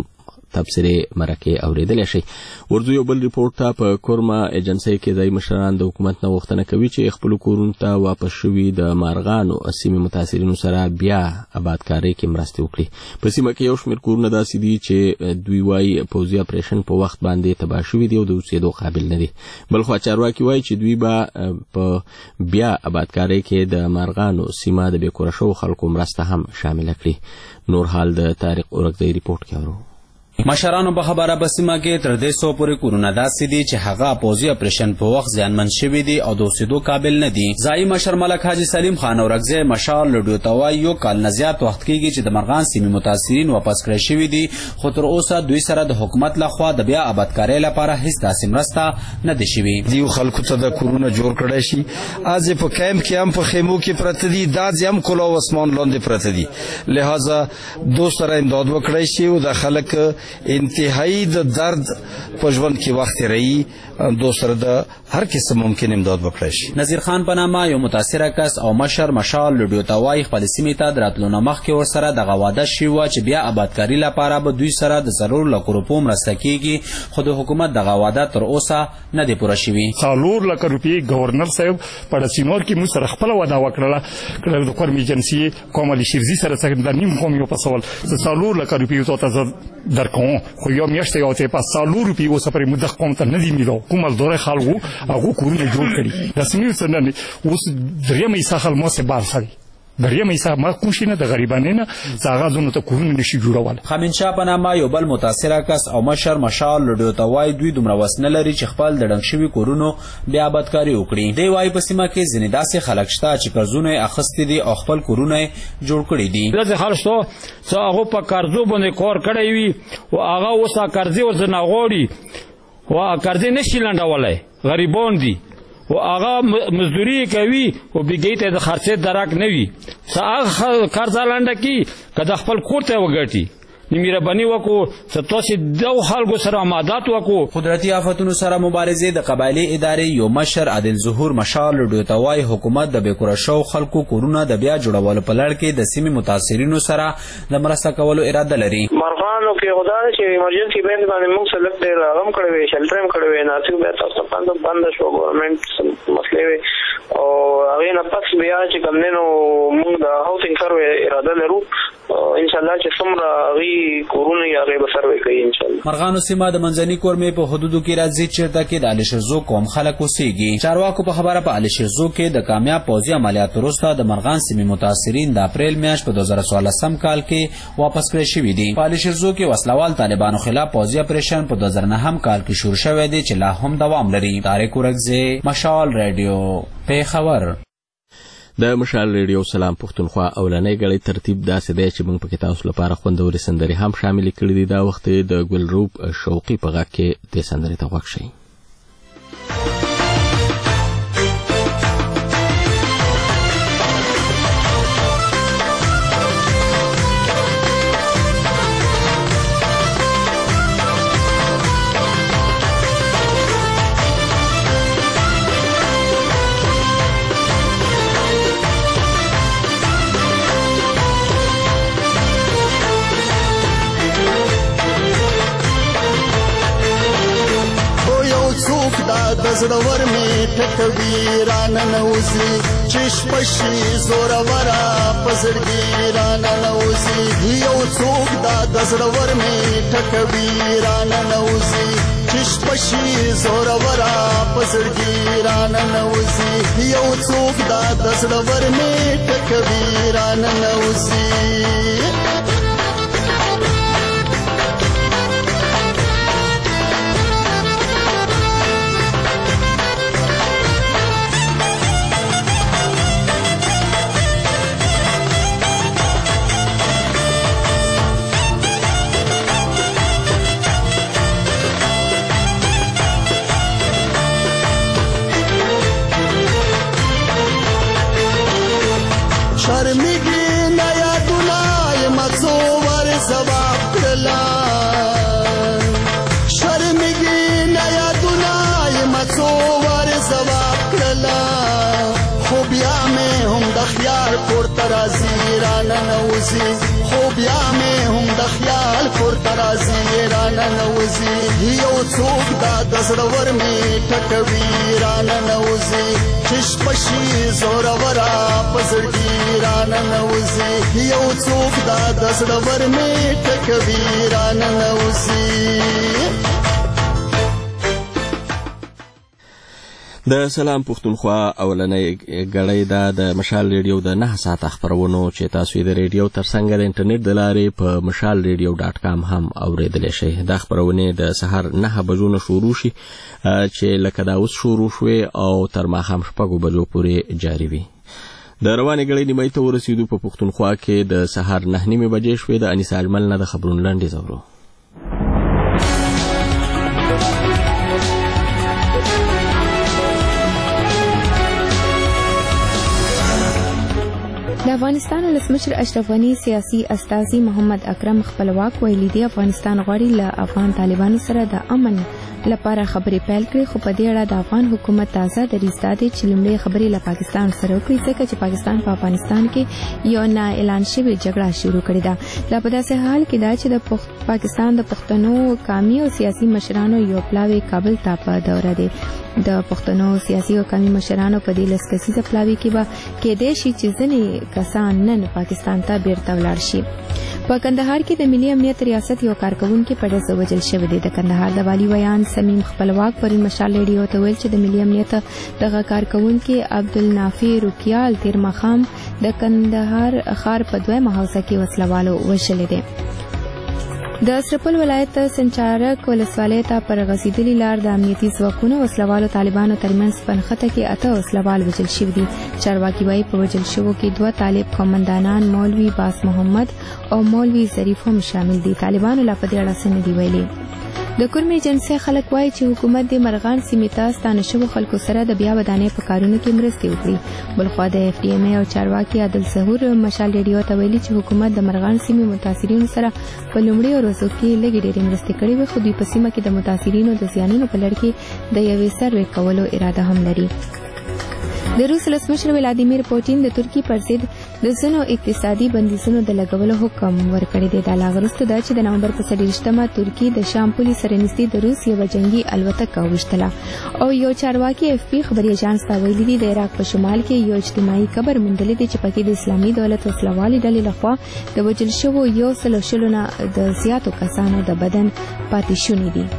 تبصرې مرکه اوریدل شي. ورځو یو بل ریپورت ته په کورما ایجنسی کې ځای مشران د حکومت نه غوښتنه کوي چې خپل کورونو ته واپس شوي د مارغانو سیمې متاثرینو سره بیا آبادکاري کې مرسته وکړي. په سیمه کې یو شمېر کورونه داسې دي چې دوی وايي پوځي اپریشن په وخت باندې تباه شوي دي او د اوسېدو قابل نه دي. بلخو چارواکي وايي چې دوی به په بیا آبادکاري کې د مارغانو سیمه د بې کوره شوو خلکو مرسته هم شامل کړي. نور حال د طارق اورکزی ریپورت کې اورو.
مشرانو په خبره بسیمه کې تر 200 پورې کورونه داسې دي چې هغه پوځي اپریشن په وخت زیانمن شوي دي او د اوسېدو قابل نه دي. ځایي مشر ملک حاجي سلیم خان اورکزی مشال رادیو ته وایي یو کال نه زیات وخت کېږي چې د مرغان سیمې متاثرین واپس کړی شوي دي، خو تر اوسه دوی سره د حکومت لخوا د بیا آبادکارۍ لپاره هیڅ داسې مرسته نه دي شوي.
دیو خلکو ته د کورونه جوړ کړی شي، از په کیمپ کې هم په خیمو کې پراته دي، دا هم کلا او اسمان لاندې پراته دي. لہذا دو سره امداد وکړی شي او د خلک انتهایی د درد په ژوند کې وخت رہی دو سره د هر قسم ممکن امداد وکړي شي.
نذیر خان په نامه یو متاثره کس او مشر مشال رادیو ته وایي خپل سیمې ته د راتلو نه مخکې ورسره دغه وعده شوې وه چې بیا آبادکاري لپاره به دوی سره د 4 لک روپو مرسته کېږي، خو د حکومت دغه وعده تر اوسه نه دی پوره شوي.
4 لک روپۍ گورنر صاحب په ډسینور کې موږ سره خپله وعده وکړله د کورم ایجنسي کوم علي شیرزي سره څنګه د نیم قوم یو پسول 4 لک روپۍ ته درکوم، خو یو میاشت یو ته په 4 روپۍ اوسه پرې مدخ قوم ته نه دی میلو کومل دوره خلکو هغه کورونه جوړ کړي. د سیمې سره اوس دریم ایسا خل مو سه بار سړي دریم ایسا ما کوم شي نه د غریبانه نه ځاغه زونه ته کورونه نشي جوړول.
خامین شاه په نامه یو بل متاثره کس او مشر مشال رادیو ته وایي دوی دومره وس نه لري چې خپل د ډنګ شوي کورونو بیا آبادکاري وکړي. دی وایي په سیمه کې ځینې داسې خلک شته چې قرضونه یې اخیستي دي او خپل کورونه یې جوړ کړي دي.
داسې خلک شته چې هغه په قرضو باندې کار کړی وي او هغه اوس قرضې ورڅخه غواړي او قرضې نشي لنډولی، غریبان دي او هغه مزدوري کوي او بګۍ ته د خرڅې درک نه وي، څه هغه قرضه لنډه کړي که د خپل کور ته وګټي. مهرباني وکړو چې تاسو د خلکو سره مدد وکړو.
قدرتي آفتونو سره مبارزې د قبایلي ادارې یو مشر عادل ظهور مشال رادیو ته وایي حکومت د بې کوره شوو خلکو کورونه د بیا جوړولو په لړ کې د سیمې متاثرینو سره د مرسته کولو اراده لري.
مرغانو کې خدا چې ایمرجنسي بینک باندې موږ سره لږ ډېر راغم کړی وی، شلټر هم کړی وی، ناسک بیا تاسو بند شو ګورنمنت مسلې وی او هغې نه پس بیا چې کوم دی نو موږ د هاوسینګ سروې اراده لرو انشاءالله چې څومره هغې کورونه یې هغې به سروې کوي انشاءالله.
مرغانو سیمه د منځني کورمې په حدودو کې راځي چېرته کې د علشیرزو قوم خلک اوسېږي. چارواکو په خبره په علشیرزو کې د کامیاب پوځي عملیاتو وروسته د مرغان سیمې متاثرین د اپریل میاشت په 2014 کال کې واپس کړی شوي دي. په علشیرزو کې وسلوال طالبانو خلاف پوځي اپریشن په 2009 کال کې شروع شوی دی چې لا هم دوام لري. طارق اورکزی، مشال رادیو، پیښور.
د مشال ریډیو سلام پښتونخوا اولنۍ غړي ترتیب داسې دی چې موږ پکې تاسو لپاره خوندورې سندرې هم شامل کړي دي. دا وخت د ګلروب شوقي په غږ کې د سندرې ته غوږ شئ.
زړور می ټکوي رانه نوزي چشپشي زورورا پزړګي رانه نوزي یو څوک دا زړور می ټکوي رانه نوزي چشپشي زورورا پزړګي رانه نوزي یو څوک دا زړور می ټکوي رانه نوزي. شرمېږي نه یادونه یمه کور ته راځي راننوځي خو بیا مې هم د خیال کور ته راځي راننوځي یو څوک دا د زړور مې ټکوي راننوځي چې شپه شي زورورا په زړګي راننوځي یو څوک دا د زړور مې ټکوي راننوځي.
د سلام پښتونخوا اولنۍ غړۍ دا د مشال ریډیو د 9 ساعته خبرونو چې تاسو د ریډیو ترڅنګ د انټرنیټ د لارې په mashalradio.com هم اوریدلی شئ. دا خبرونه د سحر 9 بجو نه شروع شي چې لکه دا اوس شروع شوي او تر ماښام 6 بجو پورې جاری وي. د روانې غړۍ نیمایي ته ورسېدو په پښتونخوا کې د سحر 9 بجې شوې. د انیس اجمل نه د خبرونو لنډیز اورو.
د افغانستان ولسمشر اشرف غني سیاسي استازي محمد اکرم خپلواک ویلي دی افغانستان غواړي له افغان طالبانو سره د امن لپاره خبرې پیل کړي، خو په دې اړه د افغان حکومت تازه دریځ دا دی چې لومړی خبرې له پاکستان سره وکړي ځکه چې پاکستان په افغانستان کې یو نه اعلان شوی جګړه شروع کړې ده. دا په داسې حال کې ده چې د پاکستان د پښتنو قومي او سیاسي مشرانو یو پلاوی کابل ته په دوره دی. د پښتنو سیاسي او قومي مشرانو په دې لسکسیزه پلاوی کې به کېدای شي چې ځینې کسان نن پاکستان ته بیرته ولاړ شي. په کندهار کې د ملي امنیت ریاست یو کارکونکي په ډزه وژل شوی دی. د کندهار د والي ویان سمیم خپلواک پر مشال ریډیو ته ویل چې د ملي امنیت دغه کارکونکي عبدالنافع روکیال تیر ماښام د کندهار ښار په 2 حوزه کې وسلوالو وژلی دی. د سرپل ولایت سنچارک ولسوالۍ ته پر غځېدلې لار د امنیتي ځواکونو وسلوالو طالبانو ترمنځ پنخته کې 8 وسلوال وژل شوي دي. چارواکي وایي په وژل شوو کې 2 طالب قومندانان مولوي باس محمد او مولوي ظریف هم شامل دي. طالبانو لا په دې اړه څه نه دي ویلي. د کورمې ایجنسۍ خلک وایي چې حکومت د مرغان سیمې ته ستانه شوو خلکو سره د بیا ودانۍ په کارونو کې مرستې وکړي. بلخوا د FDMA او چارواکي عادل ظهور مشال ریډیو ته ویلي چې حکومت د مرغان سیمې متاثرینو سره په لومړي ورځو کې لږې ډېرې مرستې کړې وې، خو دوی په سیمه کې د متاثرینو د زیانونو په لړ کې د یوې سروې کولو اراده هم لري. د روس ولسمشر ولادیمیر پوټین د ترکیې پر ضد د ځینو اقتصادي بندیزونو د لګولو حکم ورکړی دی. دا لا وروسته ده چې د نومبر په 23مه ترکیې د شام پولې سره نږدې د روس یوه جنګي الوتکه وویشتله او یو چارواکي FP خبري اژانس ته ویلي دي د عراق په شمال کې یو اجتماعي قبر موندلی دی چې پکې د اسلامي دولت وسلوالې ډلې لخوا د وژل شوو 100 نه د زیاتو کسانو د بدن پاتې شوني دي.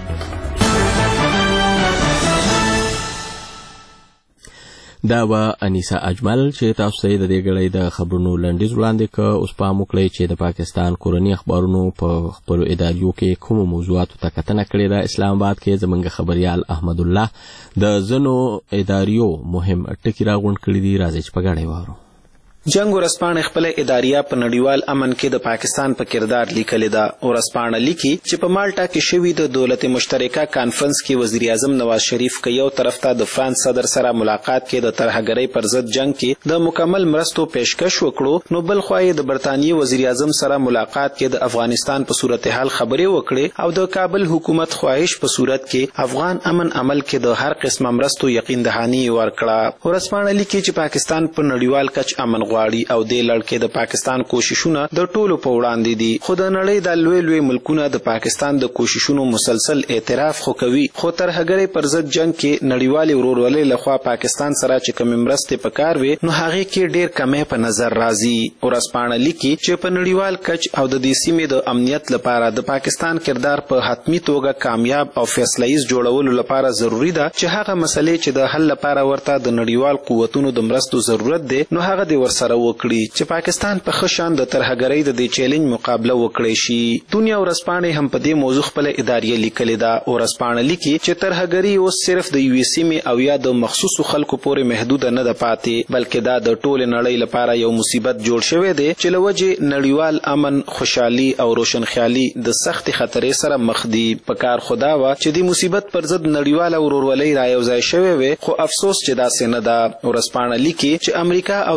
دا و انیسا اجمل چې تاسو ته د دې غړۍ د خبرونو لنډیز وړاندې کړ. اوس پام وکړئ چې د پاکستان کورنی اخبارونو په خپلو اداریو کې کومو موضوعاتو ته کتنه کړې ده. اسلام آباد کې زموږ خبريال احمد الله د ځینو اداریو مهم ټکي راغونډ کړي دي. راځئ چې په ګډه وارو.
جنگ ورسپانه خپل اداریه په نړیوال امن کې د پاکستان په کردار لیکل ده. ورسپانه لیکي چې په مالټا کې شوی د دولت مشترکه کانفرنس کې وزیر اعظم نواز شریف کې یو طرف ته د فرانس صدر سره ملاقات کې د ترهګرۍ پر ضد جنگ کې د مکمل مرستو پیشکش وکړو، نو بل خو د برتانیې وزیر اعظم سره ملاقات کې د افغانستان په صورتحال خبرې وکړې او د کابل حکومت خواهش په صورت کې افغان امن عمل کې د هر قسم مرستو یقین دهانی ورکړه. ورسپانه لیکي چې پاکستان په نړیوال کچ امن او د لړکې د پاکستان کوششونه د ټولو په وړاندې دي، خو د نړۍ د لوی ملکونه د پاکستان د کوششونو مسلسل اعتراف خو کوي، خو ترهګرۍ پر ضد جنگ کې نړیوالې ورورولۍ لخوا پاکستان سره چې کوم مرستې پکار وي نو هغه کې ډېر کمې په نظر راځي. ورسپانه لیکي چې په نړیوال کچ او د دې سیمې د امنیت لپاره د پاکستان کردار په حتمی توګه کامیاب او فیصله‌ایز جوړولو لپاره ضروری ده چې هغه مسلې چې د حل لپاره ورته د نړیوال قوتونو د مرستو ضرورت دی نو هغه د ورسره وکړي چې پاکستان په خشان د ترهګرۍ د دې چیلنج مقابله وکړي شي. دنیا ورسپانه هم په دې موضوع خپل اداریه لیکلې ده. ورسپانه لیکي چې ترهګرۍ اوس صرف د یو سیمې او یا د مخصوصو خلکو پورې محدود نه ده پاتې، بلکې دا د ټول نړۍ لپاره یو مصیبت جوړ شوی دی چې لوجه نړیوال امن، خوشحالي او روشنخیالي د سخت خطرې سره مخ دي. په کار خدا وا چې د مصیبت پر ضد نړیوال ورورولۍ رايوځای شوی وي، خو افسوس چې دا څنګه ده. ورسپانه لیکي چې امریکا او د هغه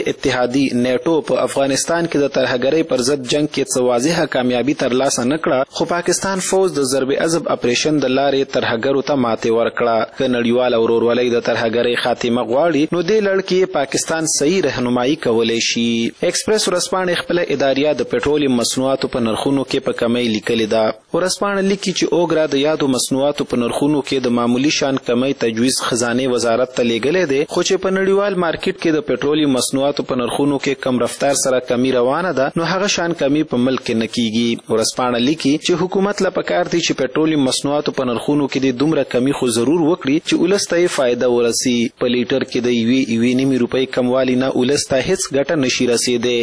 اتحادی نیټو په افغانستان کې د ترهګرۍ پر ضد جنگ کې څه واضحه کامیابی ترلاسه نه کړه، خو پاکستان فوز د ضرب عضب اپریشن د لارې ترهګرو ته ماتې ورکړه. که نړیواله ورورولۍ د ترهګرۍ خاتمه غواړي نو دې لړ کې پاکستان صحیح رهنمایي کولی شي. ایکسپریس ورځپاڼې خپله اداریه د پټرولیم مصنوعاتو په نرخونو کې په کمۍ لیکلې ده. ورځپاڼه لیکي چې اوګرا د یادو مصنوعاتو په نرخونو کې د معمولی شان کمۍ تجویز خزانه وزارت ته لیږلی دی، خو چې په نړیوال مارکیټ کې د پټرولیم مصنوعاتو په نرخونو کې کم رفتار سره کمی روانه ده، نو هغه شان کمی په ملک کې نه کیږي. ورځپاڼه لیکي چې حکومت له پکار دی چې پټرولیم مصنوعاتو په نرخونو کې د دومره کمی خو ضرور وکړي چې ولس ته یې فایده ورسي. په لیټر کې د 1.5 روپۍ کموالی نه ولس ته هیڅ ګټه نشي رسیدی.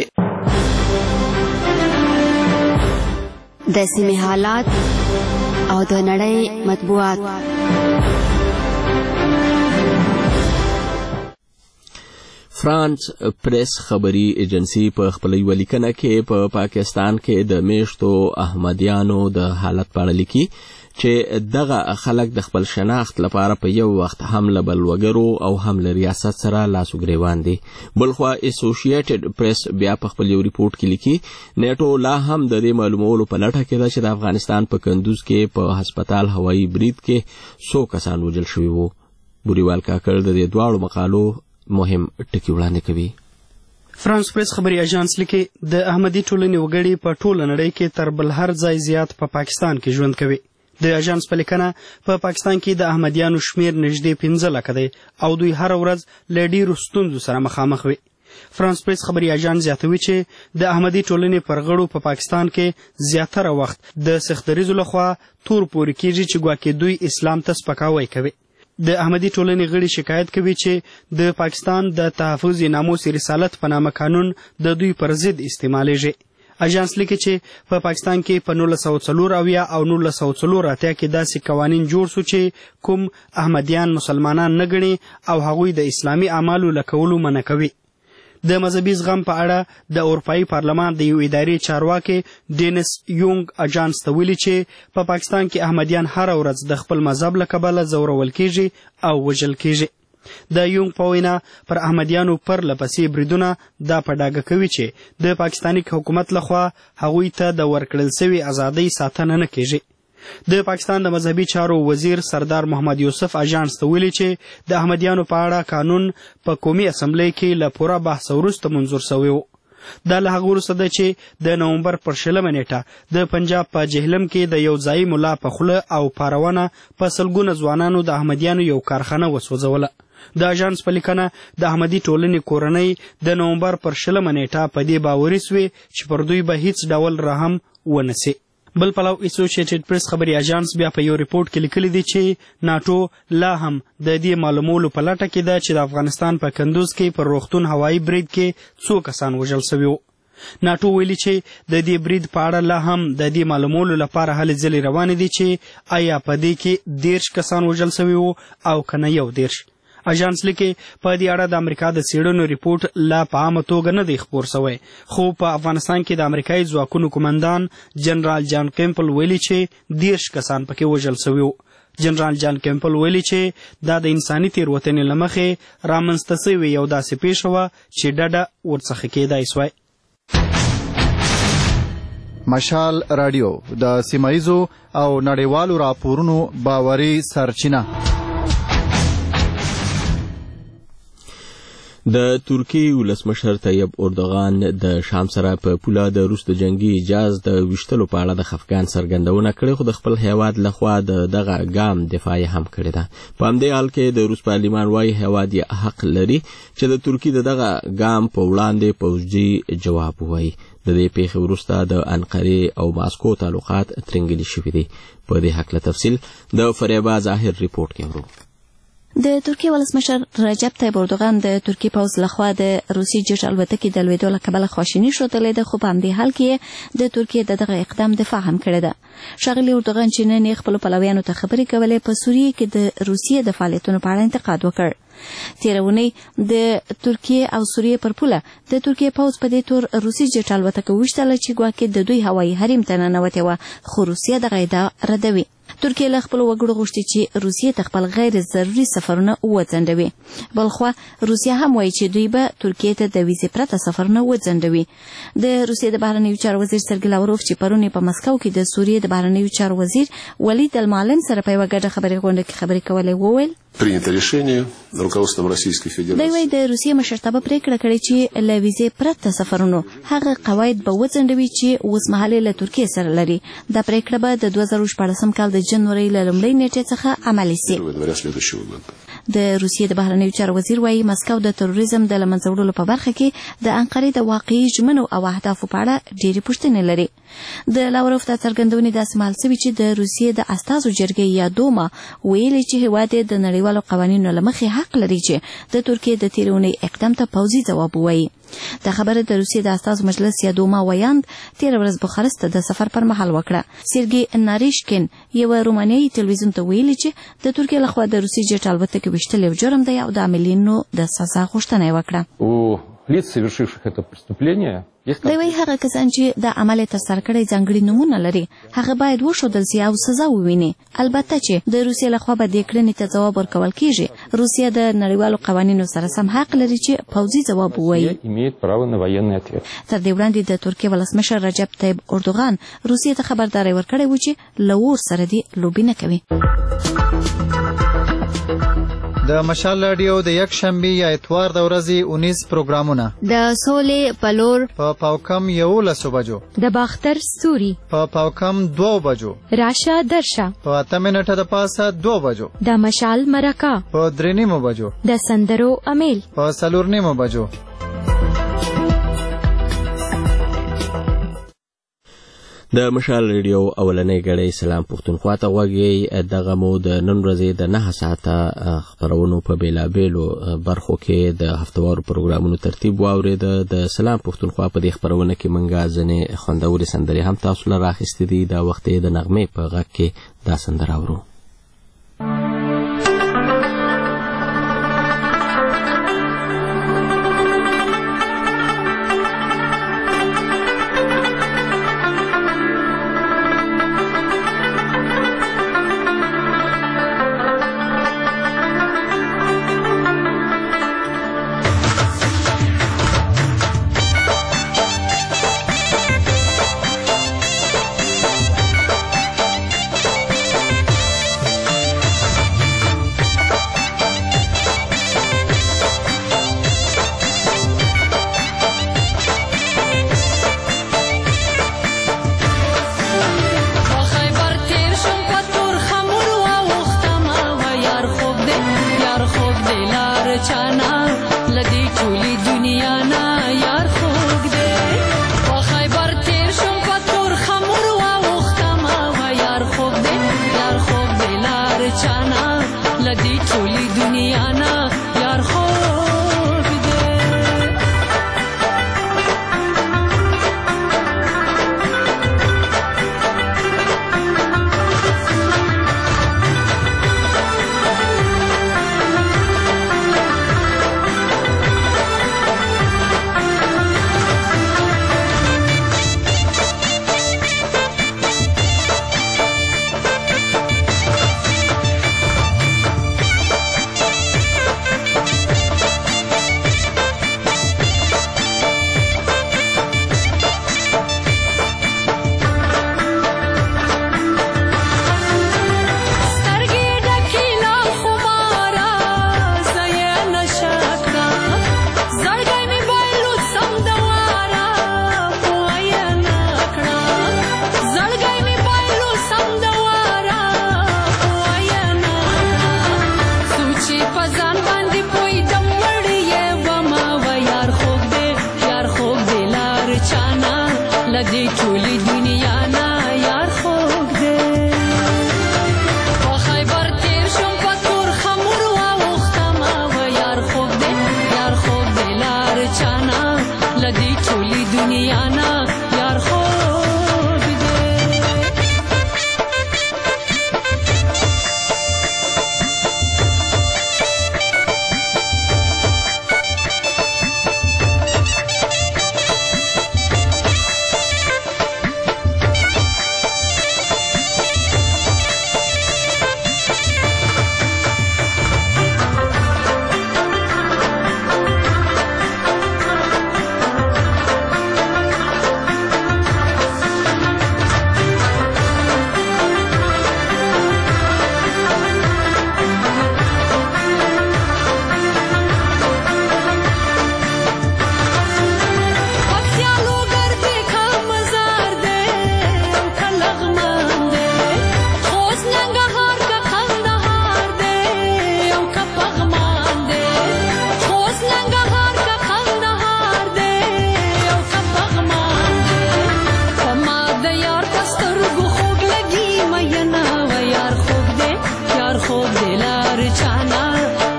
د سیمې حالات او د نړۍ مطبوعات.
فرانس پریس خبري ایجنسی په خپل یو لیکنه کې په پاکستان کې د میشتو احمدیانو د حالت په اړه لیکي چې دغه خلک د خپل شناخت لپاره په یو وخت هم له بلوګرو او هم له ریاست سره لاس وګریوان دي. بلخوا اسوسییټډ پریس بیا په خپل یو ریپورت کې لیکي نیټو لا هم د دې معلومولو په لټه کې ده چې د افغانستان په کندوز کې په هسپتال هوایي برید کې 100 کسان وژل شوي وو. بوریوال کاکړ د دې دواړو مقالو مهم ټکی وړاندې کوي.
فرانس پریس خبري اژانس لیکي د احمدي ټولنې وګړي په ټوله نړۍ کې تر بل هر ځای زیات په پاکستان کې ژوند کوي. د اژانس په لیکنه په پاکستان کې د احمدیانو شمیر نږدې 15 لکه دی او دوی هر ورځ له ډیرو ستونزو سره مخامخ وي. فرانس پریس خبري اژانس زیاتوي چې د احمدي ټولنې پر غړو په پاکستان کې زیاتره وخت د سختدریزو لخوا تور پورې کېږي چې ګواکې دوی اسلام ته سپکاوی کوي. د احمدي ټولنې غړي شکایت کوي چې د پاکستان د تحفظ ناموس رسالت په نامه قانون د دوی پر ضد استعمالیږي. اژانس لیکي چې په پاکستان کې په 1940 او 1940 کې داسې قوانین جوړ شو چې کوم احمدیان مسلمانان نه ګڼي او هغوی د اسلامي اعمالو لکولو منع کوي. د مذهبي زغم په اړه د اروپایي پارلمان د یو ادارې چارواکي ډینس یونګ اژانس ته ویلي چې په پاکستان کې احمدیان هر ورځ د خپل مذهب له کبله ځورول کیږي او وژل کیږي. د یونګ په وینا پر احمدیانو پرله پسې بریدونه دا په ډاګه کوي چې د پاکستاني حکومت لخوا هغوی ته د ورکړل سوي ازادۍ ساتنه نه کیږي. د پاکستان د مذهبي چارو وزیر سردار محمد یوسف اژانس ته ویلي چې د احمدیانو په اړه قانون په قومي اسمبلی کې له پوره بحث وروسته منظور شوی و. دا له هغه وروسته ده چې د نومبر پر 20 نیټه د پنجاب په جهلم کې د یو ځایي ملا په خوله او پارونه په سلګونه ځوانانو د احمدیانو یو کارخانه وسوځوله. د اژانس په لیکنه د احمدي ټولنې کورنۍ د نومبر پر 20 نیټه په دې باوري سوې چې پر دوی به هیڅ ډول رحم ونه سي. بل پلو اسوسییټډ پریس خبري اژانس بیا په یو ریپورت کې لیکلي دي چې ناټو لا هم د دې معلومولو په لټه کې ده چې د افغانستان په کندوز کې پر روغتون هوایي برید کې 100 کسان وژل شوي وو. ناټو ویلي چې د دې برید په اړه لا هم د دې معلومولو لپاره هلې ځلې روانې دي چې آیا په دې کې 10 کسان وژل شوي وو او که نه 11. اژانس لیکي په دې اړه د امریکا د څېړنو ریپورت لا په عامه توګه نه دی خپور شوی، خو په افغانستان کې د امریکایي ځواکونو قومندان جنرال جان کیمپل ویلي چې 10 کسان پکې وژل شوي وو. جنرال جان کیمپل ویلي چې دا د انساني تېروتنې له مخې رامنځته شوې یو داسې پیښه وه چې ډډه ورڅخه کېدای سوای.
مشال رادیو د سیمایزو او نړیوالو راپورونو باوري سرچینه.
د ترکی ولسمشر طیب اردوغان د شام سره په پوله د روس د جنگي جهاز د ویشتلو په اړه د خفګان څرګندونه کړې، خو د خپل هیواد لخوا دغه ګام دفاع هم کړې ده. په همدې حال کې د روس پارلمان وايي هیواد یې حق لري چې د ترکی دغه ګام په وړاندې پوځي جواب ووایي. د دې پیښې وروسته د انقرې او ماسکو تعلقات ترنګلي شوي دي. په دې هکله تفصیل د فریبا ظاهر ریپورت کې ورو.
د ترکیه ولسمشر رجب طیب اردوغان د ترکیه پوځ لخوا د روسي جټ الوتکې د لوېدو له کبله خواشیني ښودلې ده، خو په همدې حال کې د ترکیه د دغه اقدام دفاع هم کړې ده. ښاغلي اردوغان چې نن یې خپلو پلویانو ته خبرې کولې په سوریې کې د روسیې د فعالیتونو په اړه انتقاد وکړ. تېره اونۍ د ترکیه او سوریې پر پوله د ترکیه پوځ په دې تور روسي جټ الوتکه ویشتله چې ګواکې د دوی هوایي حریم ته ننوتې وه، خو روسیه دغه ادعا ردوي. ترکیه له خپلو وګړو غوښتي چې روسیې ته خپل غیر ضروري سفرونه وځنډوي. بلخوا روسیه هم وایي چې دوی به ترکیې ته د ویزې پرته سفرونه وځنډوي. د روسیې د بهرنیو چارو وزیر سرګی لاوروف چې پرون په مسکو کې د سوریې د بهرنیو چارو وزیر ولید المعلم سره په یوه ګډه خبري غونډه کې خبرې کولې وویل
принято решение руководством Российской Федерации.
دوی د روسیې مشرتابه پریکړه کړې چې له ویزې پرته سفرونو هغه قواعد به وځنډوي چې اوس مهال له ترکیې سره لري. دا پریکړه به د 2014 کال د جنوري له لومړۍ نیټې څخه عملي شي. د روسیې د بهرنیو چارو وزیر وايي مسکو د تروریزم د لمنځه وړلو په برخه کې د انقرې د واقعي ژمنو او اهدافو په اړه ډېرې پوښتنې لري. د لاوروف د څرګندونې داسې مهال شوي چې د روسیې د استازو جرګې یا دوما ویلي چې هېواد یې د نړیوالو قوانینو له مخې حق لري چې د ترکیې د تېرې اونۍ اقدام ته پوځي ځواب ووایي. دا خبره د روسیې د استازو مجلس یا دوما ویاند تېره ورځ بخارست ته د سفر پر مهال وکړه. سرګي ناریشکین یوه رومانیایي تلویزیون ته ویلي چې د ترکیې لخوا د روسیې جټ الوتکې ویشتل یو جرم دی او د عاملینو د سزا غوښتنه یې وکړه.
лиц, совершивших это преступление,
دوی وایي هغه کسان چې د عمل یې ترسره کړی ځانګړي نومونه لري هغه باید وښودل سي او سزا وویني. البته چې د روسیې لخوا به دې کړنې ته ځواب ورکول کیږي. روسیه د نړیوالو قوانینو سره سم حق لري چې پوځي ځواب ووایي. تر دې وړاندې د ترکیې ولسمشر رجب طیب اردوغان روسیې ته خبرداری ورکړی و چې له اور سره دې لوبې نه کوي.
د مشال رادیو د یک شنبه یا اتوار د ورځې 19 پروګرامونه
د سولې پلور
په پاوکم 11 بجو،
د باختر ستوري
په پاوکم 2 بجو،
راشه درشه
په 8 منټه د پاسه 2 بجو،
د مشال مرکه
په 3 بجو،
د سندرو امیل
په 4 بجو.
د مشال ریډیو اولنۍ غړې سلام پښتونخوا ته غوږی. دغه مو د نن ورځې د 9 ساعته خبرونو په بیلابیلو برخو کې د هفتوارو پروګرامونو ترتیب واورید. د سلام پښتونخوا په دې خبرونه کې منګه ځنې خوندورې سندرې هم تاسو له راخستې دي. دا وخت د نغمې په غږ کې دا سندره اورو.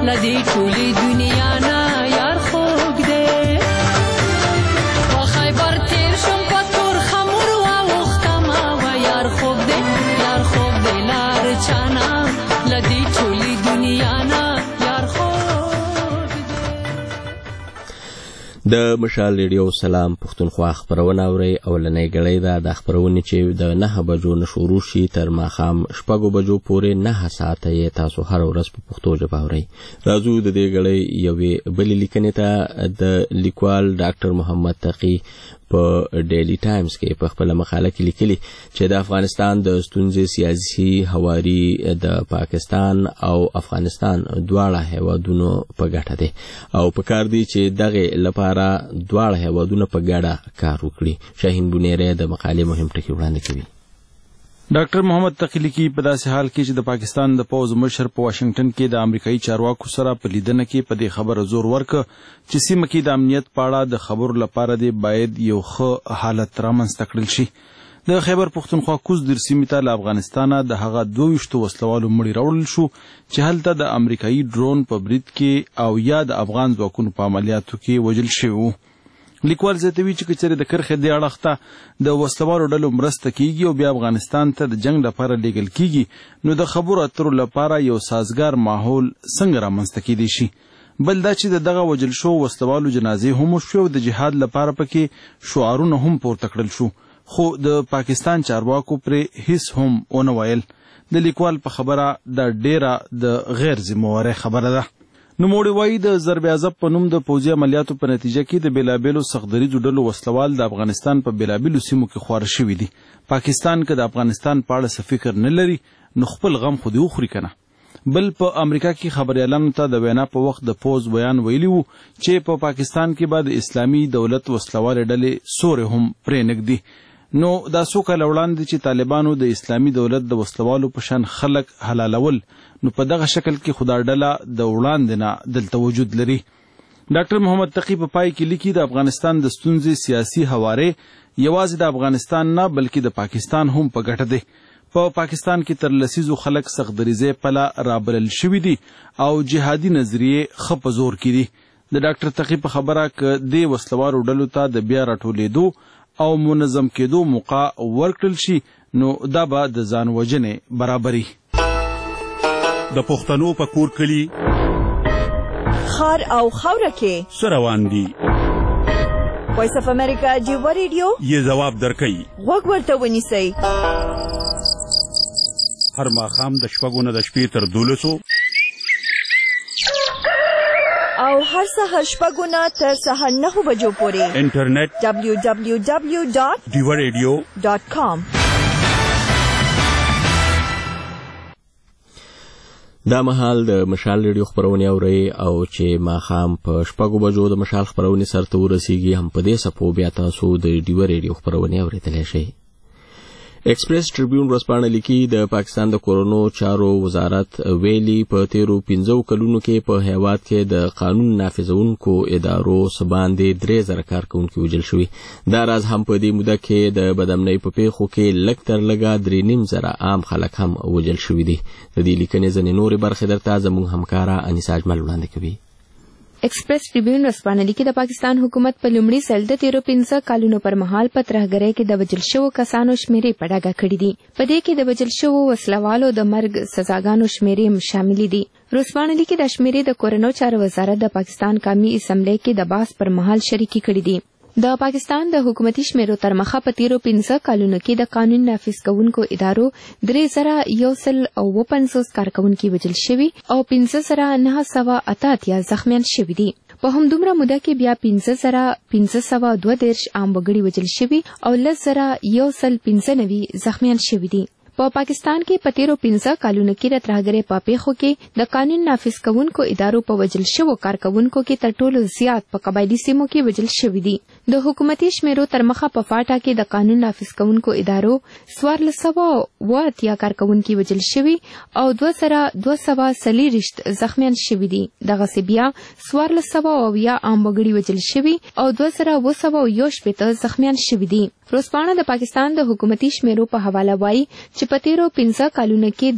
لدی ټولې دنیا نه یار خوږ دی په خیبر تیر شم په تور خمور واوښتم و یار خوږ دی لار چانا لدی ټولې دنیا نه یار خوږ دی.
د مشال ریډیو سلام پښتونخوا خبرونه اوري اولنۍ ګړۍ ده د خبرونې چې د 9 بجو نه شروع شي تر ماښام 6 بجو پورې 9 ساعته یې تاسو هر ورځ په پښتو ژبه اورئ. راځو د دې ګړۍ یوې بلې لیکنې ته. د لیکوال ډاکټر محمد تقي په ډیلی ټایمز کې په خپل مقاله کې لیکلي چې د افغانستان د ستونزې سیاسي هواري د پاکستان او افغانستان دواړه هیوادونو په ګټه ده او په کار دی چې دغه لپاره دواړه هیوادونه په ګډه کار وکړي. شاهین بونیری د مقالې مهم ټکي وړاندې کوي.
ډاکټر محمد تقي لیکي په داسې حال کې چې د پاکستان د پوځ مشر په واشنگټن کې د امریکایي چارواکو سره په لیدنه کې په دې خبره زور ورکړ چې سیمه کې د امنیت په اړه د خبرو لپاره دی باید یو ښه حالت رامنځته کړل شي. د خیبر پښتونخوا کوز در سیمې ته له افغانستانه د هغه 22 وسلوالو مړي راوړل شو چې هلته د امریکایي ډرون په برید کې او یا د افغان ځواکونو په عملیاتو کې وژل شوي وو. لیکوال زیاتوي چې کچره د کرخې د اړخ ته د وسلوالو ډلو مرسته کیږي او بیا افغانستان ته د جنگ لپاره لیږل کیږي نو د خبرو اترو لپاره یو سازګار ماحول څنګه رامنځته کیدی شي. بل دا چې دغه وجل شو وسلوالو جنازې هم شو د جهاد لپاره پکې شعارونه هم پورته کړل شو خو د پاکستان چارواکو پر هیڅ هم ونه ویل. د لیکوال په خبره د ډیره د غیر ذمہواره خبره ده. نوموړي وایي د ضرب عضب په نوم د پوځي عملیاتو په نتیجه کې د بیلابیلو سختدریځو ډلو وسلوال د افغانستان په بیلابیلو سیمو کې خواره شوي دي. پاکستان که د افغانستان په اړه څه فکر نه لري نو خپل غم خو دې وخوري که نه. بل په امریکا کې خبریالانو ته د وینا په وخت د پوځ بیان ویلي وو چې په پاکستان کې به د اسلامي دولت وسلوالې ډلې سورې هم پرې نږدي. نو دا څو کاله وړاندې چې طالبانو د اسلامي دولت د وسلوالو په شان خلک حلالول نو په دغه شکل کې خدا ډله د وړاندې نه دلته وجود لري. ډاکټر محمد تقي په پای کې لیکي د افغانستان د ستونزې سیاسي هوارې یوازې د افغانستان نه بلکې د پاکستان هم په ګټه دی. په پاکستان کې تر لسیزو خلک سختدریځۍ پله رابلل شوي دي او جهادي نظریې ښه په زور کې دي. د ډاکټر تقي په خبره که دې وسلوارو ډلو ته د بیا راټولېدو او منظم کېدو موقع ورکړل شي نو دا به د ځان وژنې برابري.
د پښتنو په کور کلي
خار او خاوره کې
څه روان دي؟
وایس اف امریکا جیوا ریډیو
یې ځواب درکوي.
غوږ ورته ونیسئ.
هر ماښام د 6 نه د شپې تر 12
او هر سهار 6 نه تر سهار 9 بجو پورې
انټرنیټ
www.diwaradio.com.
دا مهال د مشال ریډیو خبرونه اوري او چې ماښام په 6 بجو د مشال خبرونه سرته ورسیږي هم په دې سپو بیا تاسو د ډیو ریډیو خبرونه اورېدلی شئ. ایکسپریس ټریبیون ورځپاڼه لیکي د پاکستان د کورونو چارو وزارت ویلي په تیرو 15 کلونو کې په هیواد کې د قانون نافذونکو ادارو سباندې 3000 کارکونکي وژل شوي. دا راز هم په دې موده کې د بدامنۍ په پیښو کې لږ تر لږه 3.5 عام خلک هم وژل شوي دي. د دې لیکنې ځینې نورې برخې درته زموږ همکاره انیسا اجمل وړاندې کوي.
ایکسپریس ټریبیون ورځپاڼه لیکي د پاکستان حکومت په لومړي ځل د تیرو 15 کلونو پر مهال په ترهګرۍ کې د وژل شوو کسانو شمیرې په ډاګه کړي دي. په دې کې د وژل شوو وسلوالو د مرګ سزاګانو شمیرې هم شامل دي. ورځپاڼه لیکي د شمیرې د کورونو چارو وزارت د پاکستان قومي اسمبلی کې د بحث پر مهال شریکي کړي دي. د پاکستان د حکومتي شمیرو تر مخه په تیرو 15 کلونو کې د قانون نافذ کوونکو ادارو 3150 کارکونکي وژل شوي او 15988 زخمیان شوي دي. په همدومره موده کې بیا 15532 عام وګړي وژل شوي او 10195 زخمیان شوي دي. په پاکستان کې په تیرو 15 کلونو کې د ترهګرۍ په پیښو کې د قانون نافذ کوونکو ادارو په وژل شوو کارکونکو کې تر ټولو زیات په قبایلي سیمو کې وژل شوي دي. د حکومتي شمیرو تر مخه په فاټا کې د قانون نافذ کوونکو ادارو 1480 کارکونکي وژل شوي او 2240 زخمیان شوي دي. دغسې بیا 1420 عام وګړي وژل شوي او 2211 زخمیان شوي دي. روزپاڼه د پاکستان د حکومتي شمیرو په حواله وایي چې په تیرو 15 کالونو کې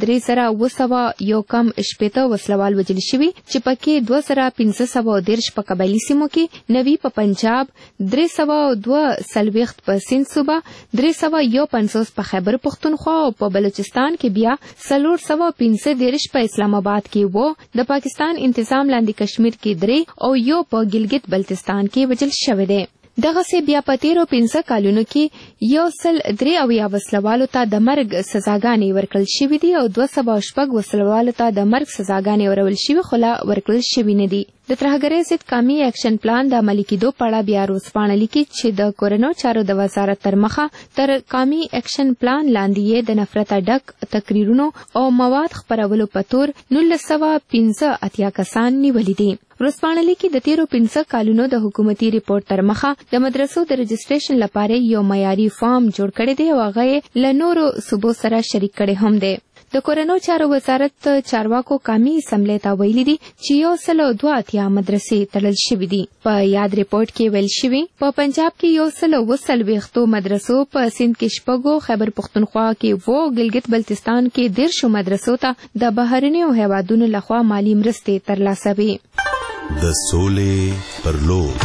3711 وسلوال وژل شوي چې پکې 2513 په قبایلي سیمو کې، 90 په پنجاب، 302 په سند صوبه، 351 په خیبر پختونخوا او په بلوچستان کې بیا 415 په اسلام آباد کې وو. د پاکستان انتظام لاندې کشمیر کې 3 او یو په ګلګت بلتستان کې وژل شوی دی. دغسې بیا په تیرو 15 کالونو کې 103 وسلوالو ته د مرګ سزاګانې ورکړل شوې دي او 206 وسلوالو ته د مرګ سزاګانې ورول شوي خو لا ورکړل شوي نه دي. د ترهګرۍ ضد قومي اکشن پلان د عملي کېدو په اړه بیا روزپاڼه لیکي چې د کورنو چارو د وزارت تر مخه تر قومي اکشن پلان لاندې یې د نفرت ډک تقریرونو او مواد خپرولو په تور 1985 کسان نیولي دي. روزپاڼه لیکي د تیرو 15 کالونو د حکومتي ریپورت تر مخه د مدرسو د رجسټریشن لپاره یو معیاري فارم جوړ کړی دی او هغه یې له نورو صوبو سره شریک کړی هم دی. د کورنو چارو وزارت چارواکو قومي اسمبلی ته ویلي دي چې 102 مدرسې تړل شوي دي. په یاد ریپورت کې ویل شوي په پنجاب کې 120 مدرسو، په سند کې 6، خیبر پختونخوا کې 2، ګلګت بلتستان کې 10 مدرسو ته د بهرنیو هیوادونو لخوا مالی مرستې ترلاسه وي.
د سولې پر لور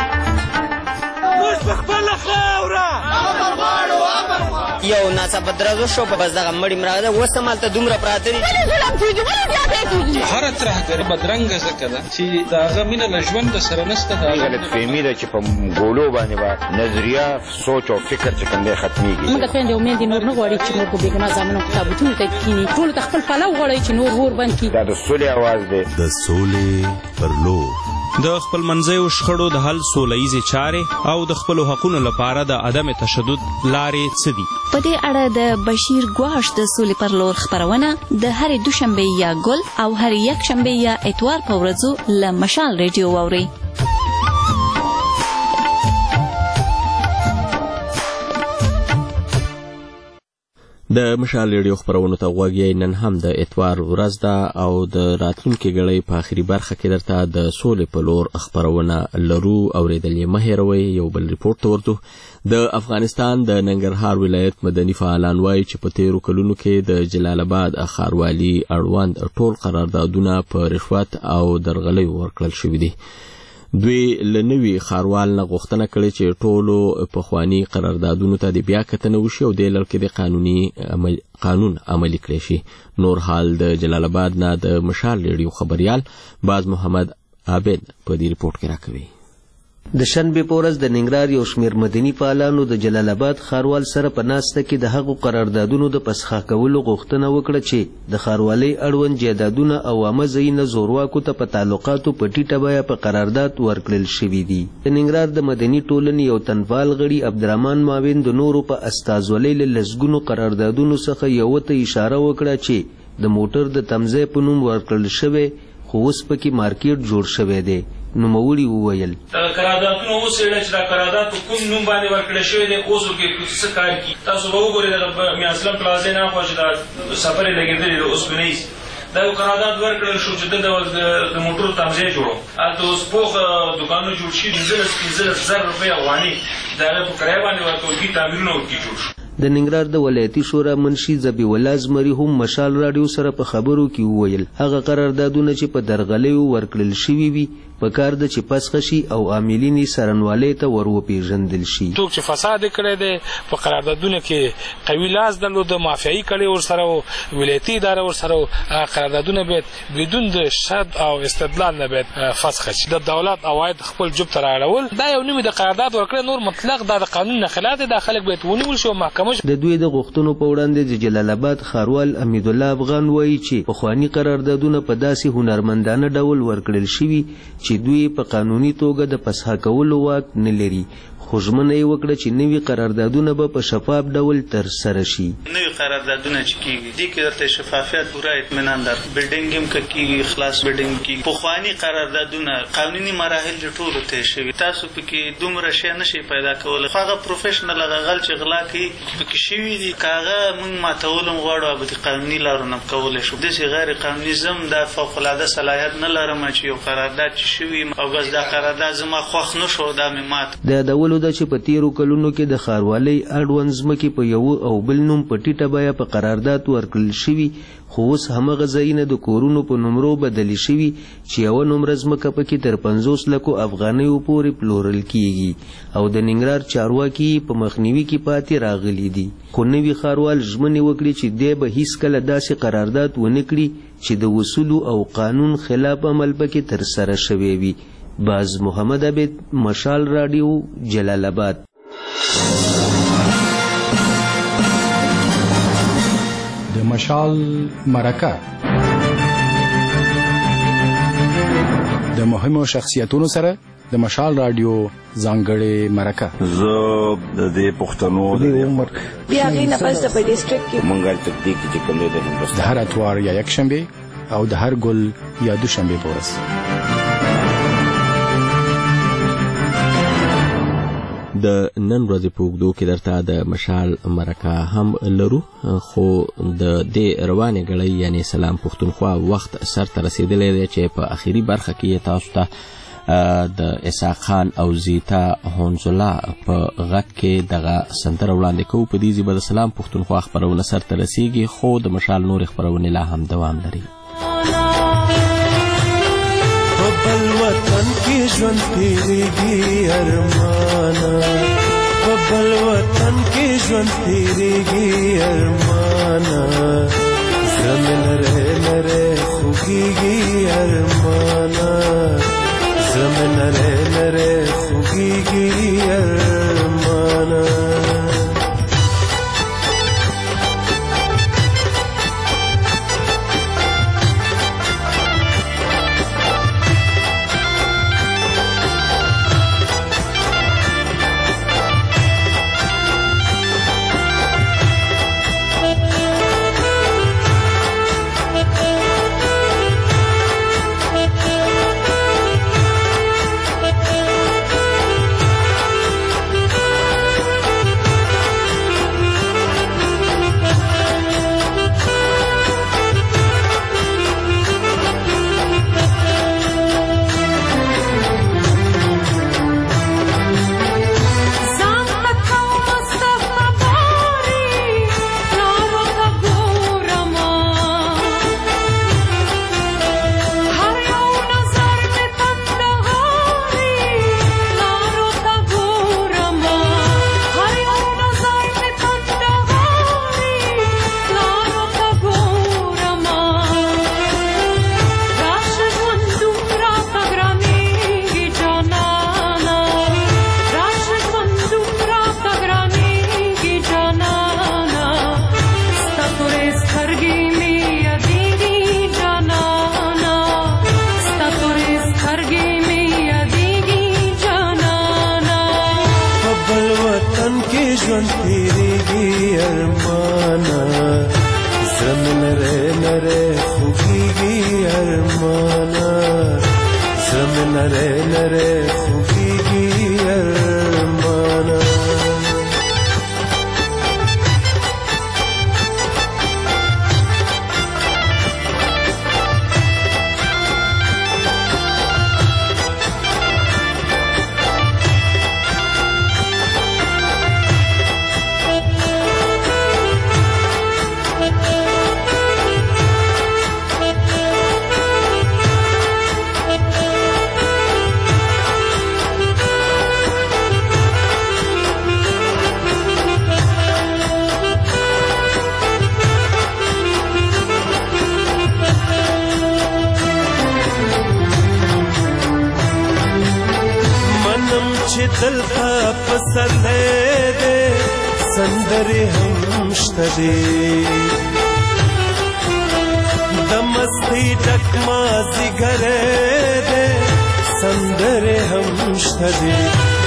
یو ناڅاپه درزو شو په بس دغه مړی مراغه اوس هم هلته دومره پراته دي.
هره ترهګري بدرنګه ځکه ده چې د هغه مینه له ژونده سره نشته.
غلطفهمي ده چې په ګولو باندې به نظریه، سوچ او فکر چې کوم دی ختمیږي.
موږ د خویندې او میندې نور نه غواړي چې موږ په بېګناه زامنو په تابوتونو ته کښېني. ټولو ته خپل پلو غواړئ چې نور اور بند کړي.
دا د سولې اواز دی.
د سولې پر لور
د خپل منځیو شخړو د حل سوله-ییزې چارې او د خپلو حقونو لپاره د عدم تشدد لارې څه دي؟
په دې اړه د بشیر ګواش د سولې پر لور خپرونه د هرې دوشنبې یا ګل او هرې یکشنبې یا اتوار په ورځو له مشال ریډیو واورئ.
د مشال ریډیو خپرونو ته غوږ یې. نن هم د اتوار ورځ ده او د راتلونکي ګړۍ په آخري برخه کې درته د سولې په لور خپرونه لرو. اورېدل یې مه هېروئ. یو بل ریپورټ ته ورځو. د افغانستان د ننګرهار ولایت مدني فعالان وایي چې په تیرو کلونو کې د جلال آباد ښاروالي اړوند ټول قراردادونه په رشوت او درغلیو ورکړل شوي دي. دوی له نوي ښاروال نه غوښتنه کړې چې ټولو پخواني قراردادونو ته د بیا کتنه وشي او دې لړ کې د قانون عملي کړی شي. نور حال د جلال آباد نه د مشال ریډیو خبریال باز محمد عابد په دې ریپورټ کې راکوي.
د شنبې په ورځ د ننګرهار یو شمېر مدني فعالانو د جلال آباد ښاروال سره په ناسته کې د هغو قراردادونو د پسخا کولو غوښتنه وکړه چې د ښاروالۍ اړوند جایدادونه او عامه ځایونه زورواکو ته په تعلقاتو په ټیټه بیه په قرارداد ورکړل شوي دي. د ننګرهار د مدني ټولنې یو تنفعال غړي عبدالرحمن معاون د نورو په استازولۍ له لسګونو قراردادونو څخه یوه ته اشاره وکړه چې د موټر د تمځای په نوم ورکړل شوی خو اوس پکې مارکیټ جوړ شوی دی. نوموړي وویل
قراردادونه اوس چې دا قرارداد په کوم نوم باندې ورکړل شوی دی اوس ورکې څه کار کوي. تاسو به وګورئ د میانسلم پلازې نه خوا چې دا سفر یې لګېدلی د اوسپنیز دا یو قرارداد ورکړل شو چې د موټرو تمځای جوړو. هلته اوس پوخ دوکانونه جوړ شي 15,000 روپۍ افغاني د هغې په کرایه باندې ورکول کېږي، تعمیرونه ورکې جوړ شو.
د ننګرهار د ولایتي شورا منشي ذبیح الله زمري هم مشال راډیو سره په خبرو کې وویل هغه قراردادونه چې په درغلیو ورکړل شوي وي په کار ده چې پسخه شي او عاملین یې څارنوالۍ ته ور وپېژندل شي.
څوک چې فساد یې کړی دی په قراردادونو کې قوي لاس درلوده، مافیایي کړې ورسره ولایتي اداره ورسره قراردادونه باید بدون د شرط او استدلال نه باید فسخه شي. د دولت عواید خپل جوب ته رااړول دا یو نومې د قرارداد ورکړی نور مطلق دا د قانون نه خلاف دی. دا خلک باید ونیول شي او محکمه
د دوی د غوښتنو په وړاندې د جلال آباد ښاروال حمید الله افغان وایي چې پخواني قراردادونه په داسې هنرمندانه ډول ورکړل شوي چې دوی په قانوني توګه د پسخه کولو واک نه لري خو ژمنه یې وکړه چې نوي قراردادونه به په شفاف ډول ترسره شي.
نوي قراردادونه چې کېږي دې کې درته شفافیت پوره اطمینان در بلډینګ هم که کېږي خلاص بلډینګ کېږي. پخواني قراردادونه قانوني مراحل د ټولو طی شوي، تاسو پکې دومره شی نشئ پیدا کولی. خو هغه پروفیشنل هغه غل چې غلا کوي پکې شوي دي، که هغه موږ ماتول هم غواړو او به د قانوني لارو نه کولی شو. داسې غیر قانوني زم دا فوقالعاده صلاحیت نه لرم چې یو قرارداد چې شوي او بس دا قرارداد زما خوښ نه شو دا مې مات.
د یادولو ده چې په تیرو کلونو کې د ښاروالۍ اړوند ځمکې په یو او بل نوم په ټیټه بیه په قرارداد ورکړل شوي، خو اوس همغه ځایونه د کورونو په نمرو بدلې شوي چې یوه نمره ځمکه پکې تر 50 لکو افغانیو پورې پلورل کیږي او د ننګرهار چارواکي په مخنیوي کې پاتې راغلي دي. خو نوي ښاروال ژمنې وکړي چې دی به هیڅکله داسې قرارداد ونه کړي چې د اصولو او قانون خلاف عمل پکې ترسره شوی وي. باز محمد عبید، مشال رادیو، جلال آباد.
د مشال مرکه د مهمو شخصیتونو سره د مشال رادیو ځانګړې مرکه.
زه د دې پښتنو د عمر
بیا غي نه پس په ډیسټریکټ کې
مونږه تکتیک چې کوم د هندوستان
د هر اتوار یا یک شنبه او د هر ګل یا دوشنبه پورس.
د نن ورځې په اوږدو کې درته د مشال مرکه هم لرو، خو د دې روانې ګړۍ یعنی سلام پښتونخوا وخت سرته رسېدلی دی چې په اخري برخه کې تاسو ته د اسحاق خان او زیتا هونزلا په غږ کې دغه سندره وړاندې کوو. په دې ځای به د سلام پښتونخوا خپرونه سرته رسیږي، خو د مشال نورې خپرونې لا هم دوام لري.
بل وطن کی ژوند تیریږي ارمانا، بل وطن کی ژوند تیریږي ارمانا، زمن نره نره خوږیږي ارمانا، زمن نره نره خوږیږي ارمانا.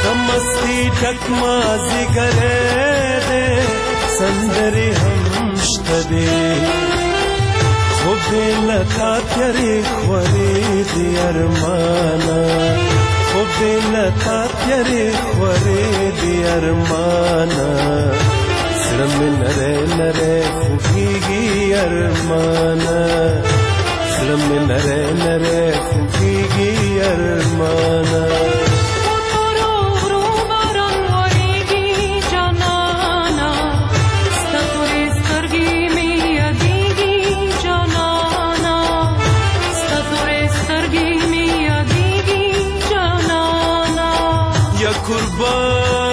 مستی ډک مازیګری دی سندرې هم شته دی خو بېله تا تیارې خورې دي ارمانه خو بېله تا تیارې خورې دي ارمانه زړه مې نری نری خوږېږي ارمانه زړه مې نری نری خوږېږي ارمانه قربان